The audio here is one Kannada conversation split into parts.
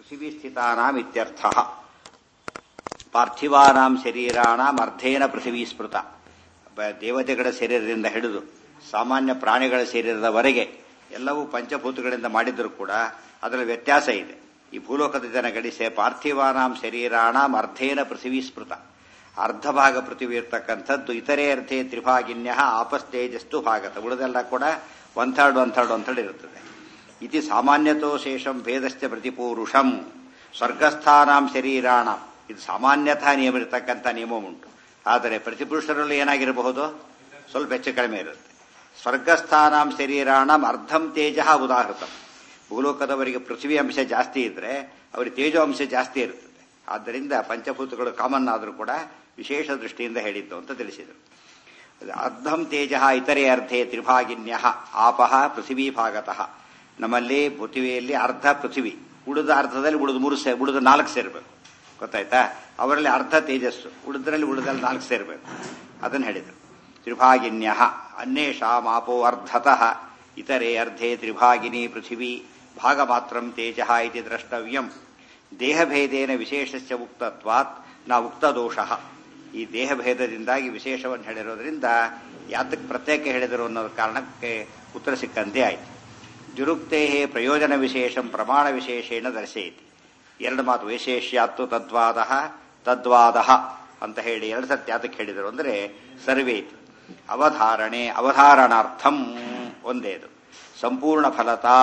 ಪೃಥಿವೀ ಸ್ಥಿತಾನಾಂ ಇತ್ಯರ್ಥಃ. ಪಾರ್ಥಿವಾನಾಂ ಶರೀರಾಣಾಂ ಅರ್ಧೇನ ಪೃಥಿವೀ ಸ್ಮೃತ. ದೇವತೆಗಳ ಶರೀರದಿಂದ ಹಿಡಿದು ಸಾಮಾನ್ಯ ಪ್ರಾಣಿಗಳ ಶರೀರದವರೆಗೆ ಎಲ್ಲವೂ ಪಂಚಭೂತಗಳಿಂದ ಮಾಡಿದರೂ ಕೂಡ ಅದರಲ್ಲಿ ವ್ಯತ್ಯಾಸ ಇದೆ. ಈ ಭೂಲೋಕದ ಜನ ಗಡಿಸೆ ಪಾರ್ಥಿವಾನಾಂ ಶರೀರಾಣಾಂ ಅರ್ಧೇನ ಪೃಥಿವೀ ಸ್ಮೃತ. ಅರ್ಧ ಭಾಗ ಪೃಥಿವೀ ಇರ್ತಕ್ಕಂಥದ್ದು ಇತರೆ ಅರ್ಧೇ ತ್ರಿಭಾಗಿನ್ಯ ಆಪಸ್ತೇಜಸ್ತು ಭಾಗತ. ಉಳಿದೆಲ್ಲ ಕೂಡ ಒನ್ ಥರ್ಡ್ ಇರುತ್ತದೆ. ಇತಿ ಸಾಮಾನ್ಯತೋ ಶೇಷಂ ಭೇದಶ್ಚ ಪ್ರತಿಪೂರುಷಂ ಸ್ವರ್ಗಸ್ಥಾನಾಂ ಶರೀರಾಣಾಂ. ಇದು ಸಾಮಾನ್ಯತಃ ನಿಯಮ ಇರತಕ್ಕಂಥ ನಿಯಮ ಉಂಟು. ಆದರೆ ಪ್ರತಿಪುರುಷರಲ್ಲಿ ಏನಾಗಿರಬಹುದು, ಸ್ವಲ್ಪ ಹೆಚ್ಚು ಕಡಿಮೆ ಇರುತ್ತೆ. ಸ್ವರ್ಗಸ್ಥಾನಾಂ ಶರೀರಾಣಾಂ ಅರ್ಧಂ ತೇಜ ಉದಾಹೃತಂ. ಭೂಲೋಕದವರಿಗೆ ಪೃಥ್ವಿ ಅಂಶ ಜಾಸ್ತಿ ಇದ್ರೆ ಅವರಿಗೆ ತೇಜೋ ಅಂಶ ಜಾಸ್ತಿ ಇರುತ್ತದೆ. ಆದ್ದರಿಂದ ಪಂಚಭೂತಗಳು ಕಾಮನ್ ಆದರೂ ಕೂಡ ವಿಶೇಷ ದೃಷ್ಟಿಯಿಂದ ಹೇಳಿದ್ದು ಅಂತ ತಿಳಿಸಿದರು. ಅರ್ಧಂ ತೇಜ ಇತರೆ ಅರ್ಧೇ ತ್ರಿಭಾಗಿನ್ಯ ಆಪಃ ಪೃಥಿವೀ ಭಾಗತಃ. ನಮ್ಮಲ್ಲಿ ಪೃಥ್ವಿಯಲ್ಲಿ ಅರ್ಧ ಪೃಥ್ವಿ, ಉಳಿದ ಅರ್ಧದಲ್ಲಿ ಉಳಿದ 4 ಸೇರಬೇಕು. ಗೊತ್ತಾಯ್ತಾ? ಅವರಲ್ಲಿ ಅರ್ಧ ತೇಜಸ್ಸು, ಉಳಿದ್ರಲ್ಲಿ 4 ಸೇರಬೇಕು. ಅದನ್ನು ಹೇಳಿದರು. ತ್ರಿಭಾಗಿನ್ಯ ಅನ್ಯೇಷಾಂ ಆಪೋ ಅರ್ಧತಃ ಇತರೆ ಅರ್ಧೇ ತ್ರಿಭಾಗಿನಿ ಪೃಥಿವೀ ಭಾಗ ಮಾತ್ರಂ ತೇಜ ಇತಿ ದ್ರಷ್ಟವ್ಯಂ. ದೇಹಭೇದೇನ ವಿಶೇಷಸ್ಯ ಉಕ್ತತ್ವಾತ್ ನ ಉಕ್ತದೋಷ. ಈ ದೇಹಭೇದದಿಂದಾಗಿ ವಿಶೇಷವನ್ನು ಹೇಳಿರೋದ್ರಿಂದ ಯಾತಕ್ಕೆ ಪ್ರತ್ಯೇಕ ಹೇಳಿದರು ಅನ್ನೋ ಕಾರಣಕ್ಕೆ ಉತ್ತರ ಸಿಕ್ಕಂತೆ ಆಯಿತು. ಜುರುಕ್ತೇ ಪ್ರಯೋಜನ ವಿಶೇಷಂ ಪ್ರಮಾಣ ವಿಶೇಷೇಣ ದರ್ಶಯತಿ. 2 ಮಾತು, ವೈಶೇಷ್ಯಾತ್ತು ತದ್ವಾದ ಅಂತ ಹೇಳಿ 2 ಸತ್ಯ ಯಾತಕ್ಕೆ ಹೇಳಿದರು ಅಂದರೆ ಸರ್ವೇತಿ ಅವಧಾರಣಾರ್ಥಂ ಒಂದೇದು. ಸಂಪೂರ್ಣ ಫಲತಾ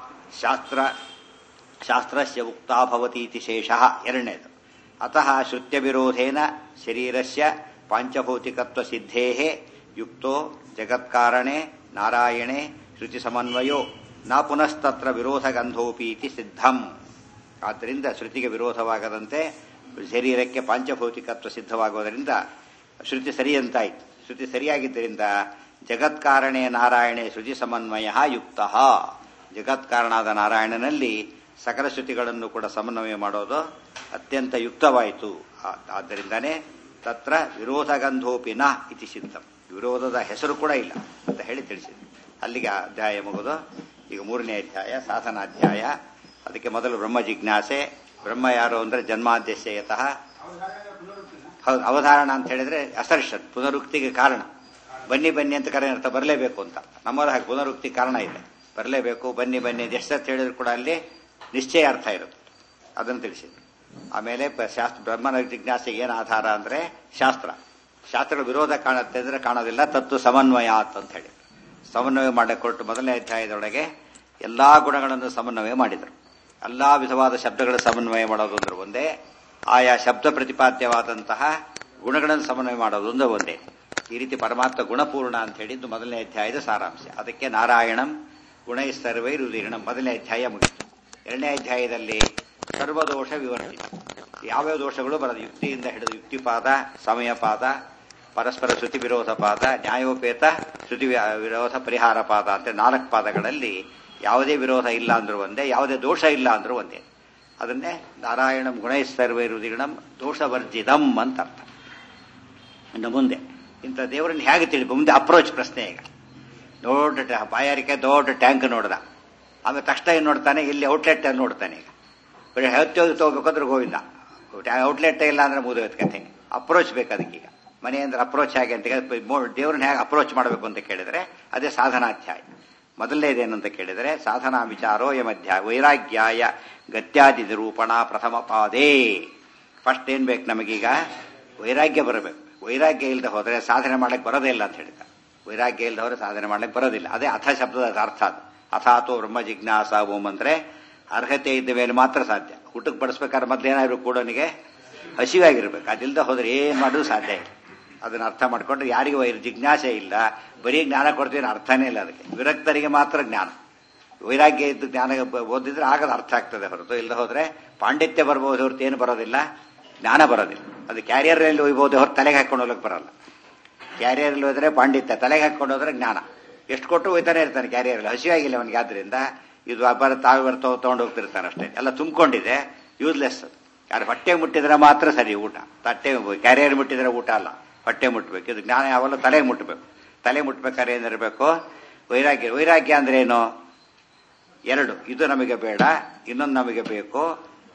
ಶಾಸ್ತ್ರಸ್ಯ ಉಕ್ತಾ ಭವತಿ ಇತಿ ಶೇಷಃ ಎರಡನೇದು. ಅತಃ ಶ್ರುತ್ಯ ವಿರೋಧೇನ ಶರೀರಸ್ಯ ಪಾಂಚಭೌತಿಕತ್ವ ಸಿದ್ಧೇಃ ಯುಕ್ತೋ ಜಗತ್ಕಾರಣೆ ನಾರಾಯಣೆ ಶ್ರುತಿ ಸಮನ್ವಯೋ ನ ಪುನಸ್ತತ್ರ ವಿರೋಧಗಂಧೋಪಿ ಇತಿ ಸಿದ್ಧಂ. ಆದ್ದರಿಂದ ಶ್ರುತಿಗೆ ವಿರೋಧವಾಗದಂತೆ ಶರೀರಕ್ಕೆ ಪಾಂಚಭೌತಿಕತ್ವ ಸಿದ್ಧವಾಗುವುದರಿಂದ ಶ್ರುತಿ ಸರಿಯಂತಾಯಿತು. ಶ್ರುತಿ ಸರಿಯಾಗಿದ್ದರಿಂದ ಜಗತ್ಕಾರಣೆ ನಾರಾಯಣೆ ಶ್ರುತಿ ಸಮನ್ವಯ ಯುಕ್ತ. ಜಗತ್ಕಾರಣಾದ ನಾರಾಯಣನಲ್ಲಿ ಸಕಲ ಶ್ರುತಿಗಳನ್ನು ಕೂಡ ಸಮನ್ವಯ ಮಾಡೋದು ಅತ್ಯಂತ ಯುಕ್ತವಾಯಿತು. ಆದ್ದರಿಂದನೇ ತತ್ರ ವಿರೋಧಗಂಧೋಪಿ ನ ಇತಿ ಸಿದ್ಧಂ. ವಿರೋಧದ ಹೆಸರು ಕೂಡ ಇಲ್ಲ ಅಂತ ಹೇಳಿ ತಿಳಿಸಿದೆ. ಅಲ್ಲಿಗೆ ಅಧ್ಯಾಯ ಮುಗಿದು ಈಗ 3ನೇ ಅಧ್ಯಾಯ ಸಾಧನಾಧ್ಯಾಯ. ಅದಕ್ಕೆ ಮೊದಲು ಬ್ರಹ್ಮ ಜಿಜ್ಞಾಸೆ. ಬ್ರಹ್ಮ ಯಾರು ಅಂದ್ರೆ ಜನ್ಮಾದ್ಯಶಯತಃ. ಹೌದು, ಅವಧಾರಣ ಅಂತ ಹೇಳಿದ್ರೆ ಅಸರ್ಷನ್, ಪುನರುಕ್ತಿಗೆ ಕಾರಣ. ಬನ್ನಿ ಅಂತ ಕರೆ ಅರ್ಥ ಬರಲೇಬೇಕು ಅಂತ. ನಮ್ಮದು ಹಾಗೆ ಪುನರುಕ್ತಿ ಕಾರಣ ಇದೆ, ಬರಲೇಬೇಕು, ಬನ್ನಿ ಎಷ್ಟು ಹೇಳಿದ್ರು ಕೂಡ ಅಲ್ಲಿ ನಿಶ್ಚಯ ಅರ್ಥ ಇರುತ್ತೆ. ಅದನ್ನು ತಿಳಿಸಿದ್ರು. ಆಮೇಲೆ ಬ್ರಹ್ಮನ ಜಿಜ್ಞಾಸೆಗೆ ಏನು ಆಧಾರ ಅಂದ್ರೆ ಶಾಸ್ತ್ರಗಳ ವಿರೋಧ ಕಾಣುತ್ತೆ ಅಂದ್ರೆ ಕಾಣೋದಿಲ್ಲ. ತತ್ವ ಸಮನ್ವಯ ಅಂತ ಹೇಳಿ ಸಮನ್ವಯ ಮಾಡಕ್ಕೆ ಕೊಟ್ಟು 1ನೇ ಅಧ್ಯಾಯದೊಳಗೆ ಎಲ್ಲಾ ಗುಣಗಳನ್ನು ಸಮನ್ವಯ ಮಾಡಿದರು. ಎಲ್ಲಾ ವಿಧವಾದ ಶಬ್ದಗಳ ಸಮನ್ವಯ ಮಾಡೋದು ಅಂದ್ರೆ ಒಂದೇ, ಆಯಾ ಶಬ್ದ ಪ್ರತಿಪಾದ್ಯವಾದಂತಹ ಗುಣಗಳನ್ನು ಸಮನ್ವಯ ಮಾಡೋದು ಅಂದ್ರೆ ಒಂದೇ. ಈ ರೀತಿ ಪರಮಾತ್ಮ ಗುಣಪೂರ್ಣ ಅಂತ ಹೇಳಿದ್ದು 1ನೇ ಅಧ್ಯಾಯದ ಸಾರಾಂಶ. ಅದಕ್ಕೆ ನಾರಾಯಣಂ ಗುಣೈ ಸರ್ವೈರುದೀರ್ಣಂ 1ನೇ ಅಧ್ಯಾಯ ಮುಗಿತು. 2ನೇ ಅಧ್ಯಾಯದಲ್ಲಿ ಸರ್ವದೋಷ ವಿವರ್ತಿ. ಯಾವ್ಯಾವ ದೋಷಗಳು ಬರೋದು, ಯುಕ್ತಿಯಿಂದ ಹಿಡಿದು ಯುಕ್ತಿಪಾದ, ಸಮಯಪಾದ, ಪರಸ್ಪರ ಶ್ರುತಿ ವಿರೋಧ ಪಾದ, ನ್ಯಾಯೋಪೇತ ಶ್ರುತಿ ವಿರೋಧ ಪರಿಹಾರ ಪಾದ ಅಂತ 4 ಪಾದಗಳಲ್ಲಿ ಯಾವುದೇ ವಿರೋಧ ಇಲ್ಲ ಅಂದ್ರೂ ಒಂದೇ, ಯಾವುದೇ ದೋಷ ಇಲ್ಲ ಅಂದ್ರೂ ಒಂದೇ. ಅದನ್ನೇ ನಾರಾಯಣಂ ಗುಣೈ ಸರ್ವೈರುದೀರ್ಣಂ ದೋಷವರ್ಜಿತಂ ಅಂತ ಅರ್ಥ. ಇನ್ನು ಮುಂದೆ ಇಂಥ ದೇವರನ್ನು ಹೇಗೆ ಮುಂದೆ ಅಪ್ರೋಚ್ ಪ್ರಶ್ನೆ. ಈಗ ದೊಡ್ಡ ಬಾಯಾರಿಕೆ, ದೊಡ್ಡ ಟ್ಯಾಂಕ್ ನೋಡ್ದ, ಆಮೇಲೆ ತಕ್ಷಣ ಏನು ನೋಡ್ತಾನೆ, ಇಲ್ಲಿ ಔಟ್ಲೆಟ್ ನೋಡ್ತಾನೆ. ಈಗ ಬರೀ ಹೆಚ್ಚೋಗಿ ತಗೋಬೇಕಂದ್ರೆ ಗೋವಿಂದ, ಔಟ್ಲೆಟ್ ಇಲ್ಲ ಅಂದ್ರೆ ಮುಗಿದೋಯ್ತು ಕಥೆ. ಅಪ್ರೋಚ್ ಬೇಕು ಅದಕ್ಕೀಗ. ಮನೆ ಅಂದ್ರೆ ಅಪ್ರೋಚ್ ಹೇಗೆ ಅಂತ ದೇವ್ರನ್ನ ಹೇಗೆ ಅಪ್ರೋಚ್ ಮಾಡಬೇಕು ಅಂತ ಕೇಳಿದ್ರೆ ಅದೇ ಸಾಧನಾಧ್ಯಾಯ. ಮೊದಲನೇದೇನು ಅಂತ ಕೇಳಿದರೆ ಸಾಧನಾ ವಿಚಾರೋ ಯಮಧ್ಯಾಯ ವೈರಾಗ್ಯಾಯ ಗತ್ಯಾದಿ ನಿರೂಪಣ ಪ್ರಥಮ ಪಾದೇ. ಫಸ್ಟ್ ಏನ್ ಬೇಕು ನಮಗೀಗ? ವೈರಾಗ್ಯ ಬರಬೇಕು. ವೈರಾಗ್ಯ ಇಲ್ಲದೆ ಹೋದರೆ ಸಾಧನೆ ಮಾಡಕ್ಕೆ ಬರೋದೇ ಇಲ್ಲ ಅಂತ ಹೇಳಿದ. ವೈರಾಗ್ಯ ಇಲ್ಲದೆ ಹೋದರೆ ಸಾಧನೆ ಮಾಡಕ್ಕೆ ಬರೋದಿಲ್ಲ. ಅದೇ ಅಥ ಶಬ್ದದ ಅರ್ಥ. ಅದು ಅಥಾತೋ ಬ್ರಹ್ಮ ಜಿಜ್ಞಾಸ ಓಂ ಅಂದ್ರೆ ಅರ್ಹತೆ ಇದ್ದ ಮೇಲೆ ಮಾತ್ರ ಸಾಧ್ಯ. ಊಟಕ್ಕೆ ಬಡಿಸ್ಬೇಕಾದ್ರೆ ಮೊದಲೇನಾದ್ರು ಕೂಡೋನಿಗೆ ಹಸಿವಾಗಿರ್ಬೇಕು. ಅದಿಲ್ಲದೆ ಹೋದ್ರೆ ಏನ್ ಮಾಡೋದು ಸಾಧ್ಯ ಇಲ್ಲ. ಅದನ್ನ ಅರ್ಥ ಮಾಡ್ಕೊಂಡ್ರೆ ಯಾರಿಗೂ ಜಿಜ್ಞಾಸೆ ಇಲ್ಲ, ಬರೀ ಜ್ಞಾನ ಕೊಡ್ತೀವಿ ಅರ್ಥನೇ ಇಲ್ಲ. ಅದಕ್ಕೆ ವಿರಕ್ತರಿಗೆ ಮಾತ್ರ ಜ್ಞಾನ. ವೈರಾಗ್ಯ ಇದ್ದು ಜ್ಞಾನ ಓದಿದ್ರೆ ಆಗದ ಅರ್ಥ ಆಗ್ತದೆ ಹೊರತು, ಇಲ್ಲದೆ ಹೋದ್ರೆ ಪಾಂಡಿತ್ಯ ಬರ್ಬೋದು ಹೊರತು ಏನು ಬರೋದಿಲ್ಲ, ಜ್ಞಾನ ಬರೋದಿಲ್ಲ. ಅದು ಕ್ಯಾರಿಯರ್ನಲ್ಲಿ ಒಯ್ಬೋದು ಹೊರತು ತಲೆಗೆ ಹಾಕೊಂಡು ಹೋಗ್ಲಿಕ್ಕೆ ಬರಲ್ಲ. ಕ್ಯಾರಿಯರ್ಲ್ಲಿ ಹೋದ್ರೆ ಪಾಂಡಿತ್ಯ, ತಲೆಗೆ ಹಾಕೊಂಡು ಹೋದ್ರೆ ಜ್ಞಾನ. ಎಷ್ಟು ಕೊಟ್ಟು ಒಯ್ತಾನೆ ಇರ್ತಾನೆ ಕ್ಯಾರಿಯರ್ಲ್ಲಿ. ಹಸಿವಾಗಿಲ್ಲ ಅವನಿಗೆ. ಆದ್ರಿಂದ ಇದು ತಾವೇ ತಗೊಂಡು ಹೋಗ್ತಿರ್ತಾನೆ ಅಷ್ಟೇ. ಎಲ್ಲ ತುಂಬಿಕೊಂಡಿದೆ, ಯೂಸ್ಲೆಸ್. ಯಾರು ಹೊಟ್ಟೆ ಮುಟ್ಟಿದ್ರೆ ಮಾತ್ರ ಸರಿ ಊಟ. ತಟ್ಟೆ ಕ್ಯಾರಿಯರ್ ಮುಟ್ಟಿದ್ರೆ ಊಟ ಅಲ್ಲ, ಹೊಟ್ಟೆ ಮುಟ್ಟಬೇಕು. ಇದು ಜ್ಞಾನ ಯಾವಲ್ಲ ತಲೆಗೆ ಮುಟ್ಟಬೇಕು. ತಲೆ ಮುಟ್ಬೇಕಾದ್ರೆ ಏನಿರಬೇಕು? ವೈರಾಗ್ಯ. ವೈರಾಗ್ಯ ಅಂದ್ರೆ ಏನು? 2, ಇದು ನಮಗೆ ಬೇಡ, ಇನ್ನೊಂದು ನಮಗೆ ಬೇಕು.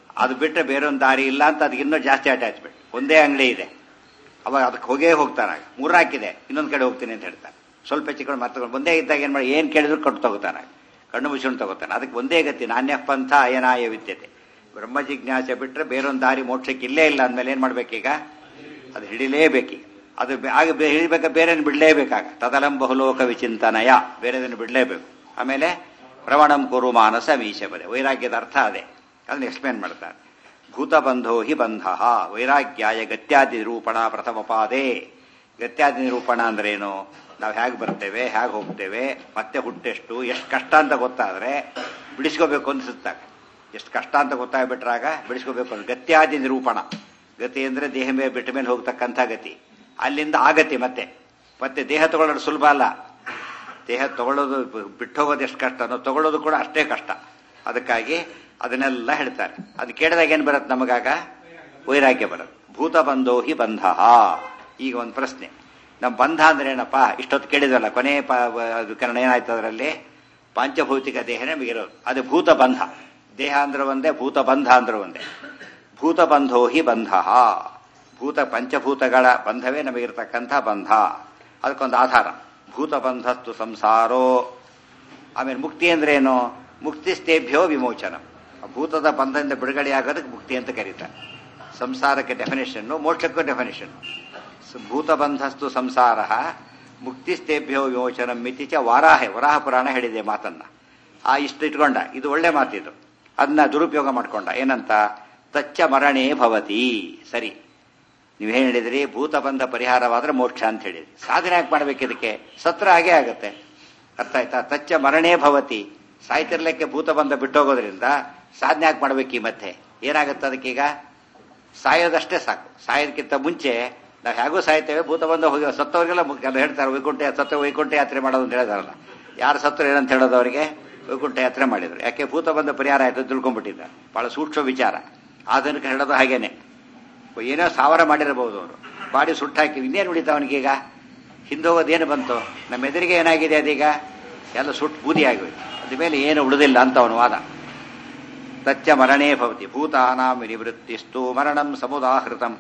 ಅದು ಬಿಟ್ಟರೆ ಬೇರೊಂದು ದಾರಿ ಇಲ್ಲ ಅಂತ ಅದಕ್ಕೆ ಇನ್ನೂ ಜಾಸ್ತಿ ಅಟ್ಯಾಚ್ಮೆಂಟ್. ಒಂದೇ ಅಂಗಡಿ ಇದೆ, ಅವಾಗ ಅದಕ್ಕೆ ಹೋಗ್ತಾನೆ. ಮೂರ್ನಾಕಿದೆ, ಇನ್ನೊಂದು ಕಡೆ ಹೋಗ್ತೀನಿ ಅಂತ ಹೇಳ್ತಾನೆ. ಸ್ವಲ್ಪ ಹೆಚ್ಚಿಕೊಂಡು ಮತ್ತೆ ಒಂದೇ ಇದ್ದಾಗ ಏನ್ ಮಾಡಿ, ಏನ್ ಕೇಳಿದ್ರು ಕೊಟ್ಟು ತಗೋತಾನೆ, ಕಣ್ಣು ಮುಚ್ಚಿಕೊಂಡು ತಗೋತಾನೆ. ಅದಕ್ಕೆ ಒಂದೇ ಗತಿ, ನಾಣ್ಯ ಪಂಥ ಅಯನಾಯ ವಿದ್ಯತೆ. ಬ್ರಹ್ಮ ಜಿಜ್ಞಾಸೆ ಬಿಟ್ಟರೆ ಬೇರೊಂದು ದಾರಿ ಮೋಕ್ಷಕ್ಕೆ ಇಲ್ಲೇ ಇಲ್ಲ ಅಂದಮೇಲೆ ಏನ್ ಮಾಡ್ಬೇಕೀಗ, ಅದು ಹಿಡಿಲೇಬೇಕೀಗ. ಅದು ಆಗ ಹಿಡಿಬೇಕ, ಬೇರೆಯನ್ನು ಬಿಡಲೇಬೇಕಾಗ. ತದಲಂ ಬಹುಲೋಕ ವಿಚಿಂತನಯ, ಬೇರೆದನ್ನು ಬಿಡಲೇಬೇಕು. ಆಮೇಲೆ ಪ್ರವಣಂ ಕುರು ಮಾನಸ ಮೀಶ ಬರೆ, ವೈರಾಗ್ಯದ ಅರ್ಥ ಅದೇ, ಅದನ್ನ ಎಕ್ಸ್ಪ್ಲೇನ್ ಮಾಡ್ತಾರೆ. ಭೂತಬಂಧೋ ಹಿ ಬಂಧ ವೈರಾಗ್ಯಾಯ ಗತ್ಯಾದಿ ನಿರೂಪಣ ಪ್ರಥಮ ಪಾದೇ. ಗತ್ಯಾದಿ ನಿರೂಪಣ ಅಂದ್ರೇನು, ನಾವು ಹೇಗೆ ಬರ್ತೇವೆ, ಹೇಗೆ ಹೋಗ್ತೇವೆ, ಮತ್ತೆ ಹುಟ್ಟೆಷ್ಟು, ಎಷ್ಟು ಕಷ್ಟ ಅಂತ ಗೊತ್ತಾದ್ರೆ ಬಿಡಿಸ್ಕೋಬೇಕು ಅನ್ಸುತ್ತಾಗ. ಎಷ್ಟು ಕಷ್ಟ ಅಂತ ಗೊತ್ತಾಗ್ಬಿಟ್ರಾಗ ಬಿಡಿಸ್ಕೋಬೇಕು ಅಂತ. ಗತ್ಯಾದಿ ನಿರೂಪಣ, ಗತಿ ಅಂದ್ರೆ ದೇಹ ಮೇಲೆ ಬಿಟ್ಟ ಮೇಲೆ ಹೋಗ್ತಕ್ಕಂಥ ಗತಿ. ಅಲ್ಲಿಂದ ಆಗತಿ ಮತ್ತೆ ಮತ್ತೆ ದೇಹ ತಗೊಳ್ಳೋದು ಸುಲಭ ಅಲ್ಲ. ದೇಹ ತಗೊಳ್ಳೋದು ಬಿಟ್ಟು ಹೋಗೋದು ಎಷ್ಟು ಕಷ್ಟ ಅನ್ನೋ, ತಗೊಳ್ಳೋದು ಕೂಡ ಅಷ್ಟೇ ಕಷ್ಟ. ಅದಕ್ಕಾಗಿ ಅದನ್ನೆಲ್ಲ ಹೇಳ್ತಾರೆ. ಅದು ಕೇಳಿದಾಗ ಏನ್ ಬರುತ್ತೆ ನಮಗಾಗ, ವೈರಾಗ್ಯ ಬರುತ್ತೆ. ಭೂತ ಬಂಧೋ ಹಿ ಬಂಧ. ಈಗ ಒಂದು ಪ್ರಶ್ನೆ, ನಮ್ಮ ಬಂಧ ಅಂದ್ರೆ ಏನಪ್ಪ, ಇಷ್ಟೊತ್ತು ಕೇಳಿದ್ವಲ್ಲ, ಕೊನೆ ಕಾರಣ ಏನಾಯ್ತು ಅದರಲ್ಲಿ, ಪಾಂಚಭೌತಿಕ ದೇಹನೇ ನಮಗಿರೋದು, ಅದು ಭೂತ ಬಂಧ. ದೇಹ ಅಂದ್ರೆ ಒಂದೇ, ಭೂತ ಬಂಧ ಅಂದ್ರೆ ಒಂದೇ. ಭೂತ ಬಂಧೋ ಹಿ ಬಂಧ, ಭೂತ ಪಂಚಭೂತಗಳ ಬಂಧವೇ ನಮಗಿರ್ತಕ್ಕಂಥ ಬಂಧ. ಅದಕ್ಕೊಂದು ಆಧಾರ, ಭೂತ ಬಂಧಸ್ತು ಸಂಸಾರೋ. ಆಮೇಲೆ ಮುಕ್ತಿ ಅಂದ್ರೆ ಏನು, ಮುಕ್ತಿಸ್ತೇಭ್ಯೋ ವಿಮೋಚನ. ಭೂತದ ಬಂಧದಿಂದ ಬಿಡುಗಡೆಯಾಗೋದಕ್ಕೆ ಮುಕ್ತಿ ಅಂತ ಕರೀತಾರೆ. ಸಂಸಾರಕ್ಕೆ ಡೆಫಿನೇಷನ್, ಮೋಕ್ಷಕ್ಕೂ ಡೆಫಿನೇಷನ್. ಭೂತಬಂಧಸ್ತು ಸಂಸಾರ ಮುಕ್ತಿಸ್ತೇಭ್ಯೋ ವಿಮೋಚನ ಮಿತಿಚ ವರಾಹ ಪುರಾಣ ಹೇಳಿದೆ ಮಾತನ್ನ. ಇಷ್ಟು ಇಟ್ಕೊಂಡ, ಇದು ಒಳ್ಳೆ ಮಾತಿದು. ಅದನ್ನ ದುರುಪಯೋಗ ಮಾಡ್ಕೊಂಡ. ಏನಂತ, ತಚ್ಚ ಮರಣೇ ಭವತಿ. ಸರಿ, ನೀವೇನು ಹೇಳಿದ್ರಿ, ಭೂತಬಂಧ ಪರಿಹಾರವಾದ್ರೆ ಮೋಕ್ಷ ಅಂತ ಹೇಳಿದ್ರಿ. ಸಾಧನೆ ಯಾಕೆ ಮಾಡ್ಬೇಕು ಇದಕ್ಕೆ, ಸತ್ರ ಹಾಗೆ ಆಗತ್ತೆ. ಅರ್ಥ ಆಯ್ತಾ? ತಚ್ಚ ಮರಣೇ ಭವತಿ, ಸಾಯ್ತಿರ್ಲಿಕ್ಕೆ ಭೂತಬಂಧ ಬಿಟ್ಟೋಗೋದ್ರಿಂದ ಸಾಧನೆ ಯಾಕೆ ಮಾಡ್ಬೇಕು? ಈ ಮತ್ತೆ ಏನಾಗುತ್ತೆ ಅದಕ್ಕೀಗ, ಸಾಯೋದಷ್ಟೇ ಸಾಕು. ಸಾಯೋದಕ್ಕಿಂತ ಮುಂಚೆ ನಾವು ಹೇಗೂ ಸಾಯ್ತೇವೆ, ಭೂತಬಂಧ ಹೋಗಿ ಸತ್ತವರಿಗೆಲ್ಲ ಹೇಳ್ತಾರೆ ವೈಕುಂಠ ಯಾತ್ರೆ ಮಾಡೋದು ಅಂತ ಹೇಳಿದಾರಲ್ಲ. ಯಾರು ಸತ್ತರು ಏನಂತ ಹೇಳೋದು ಅವರಿಗೆ, ವೈಕುಂಠ ಯಾತ್ರೆ ಮಾಡಿದ್ರು. ಯಾಕೆ, ಭೂತಬಂಧ ಪರಿಹಾರ ಆಯ್ತು ತಿಳ್ಕೊಂಡ್ಬಿಟ್ಟಿದ್ದಾರೆ. ಬಹಳ ಸೂಕ್ಷ್ಮ ವಿಚಾರ. ಆಧುನಿಕ ಹೇಳೋದು ಹಾಗೇನೆ. ಏನೋ ಸಾವಿರ ಮಾಡಿರಬಹುದು ಅವರು, ಬಾಡಿ ಸುಟ್ಟಾಕಿ ಇನ್ನೇನು ಉಳಿತ ಅವನಿಗೀಗ, ಹಿಂದೋಗೋದೇನು ಬಂತು, ನಮ್ಮ ಎದುರಿಗೆ ಏನಾಗಿದೆ ಅದೀಗ, ಎಲ್ಲ ಸುಟ್ಟು ಬೂದಿ ಆಗೋಯ್ತು. ಅದ ಮೇಲೆ ಏನು ಉಳಿದಿಲ್ಲ ಅಂತ ಅವನು ವಾದ. ತಚ್ಚ ಮರಣೇ ಭವತಿ ಭೂತಾನಾಂ ವಿನಿವೃತ್ತಿಸ್ತು ಮರಣಂ ಸಮುದಾಹೃತಂ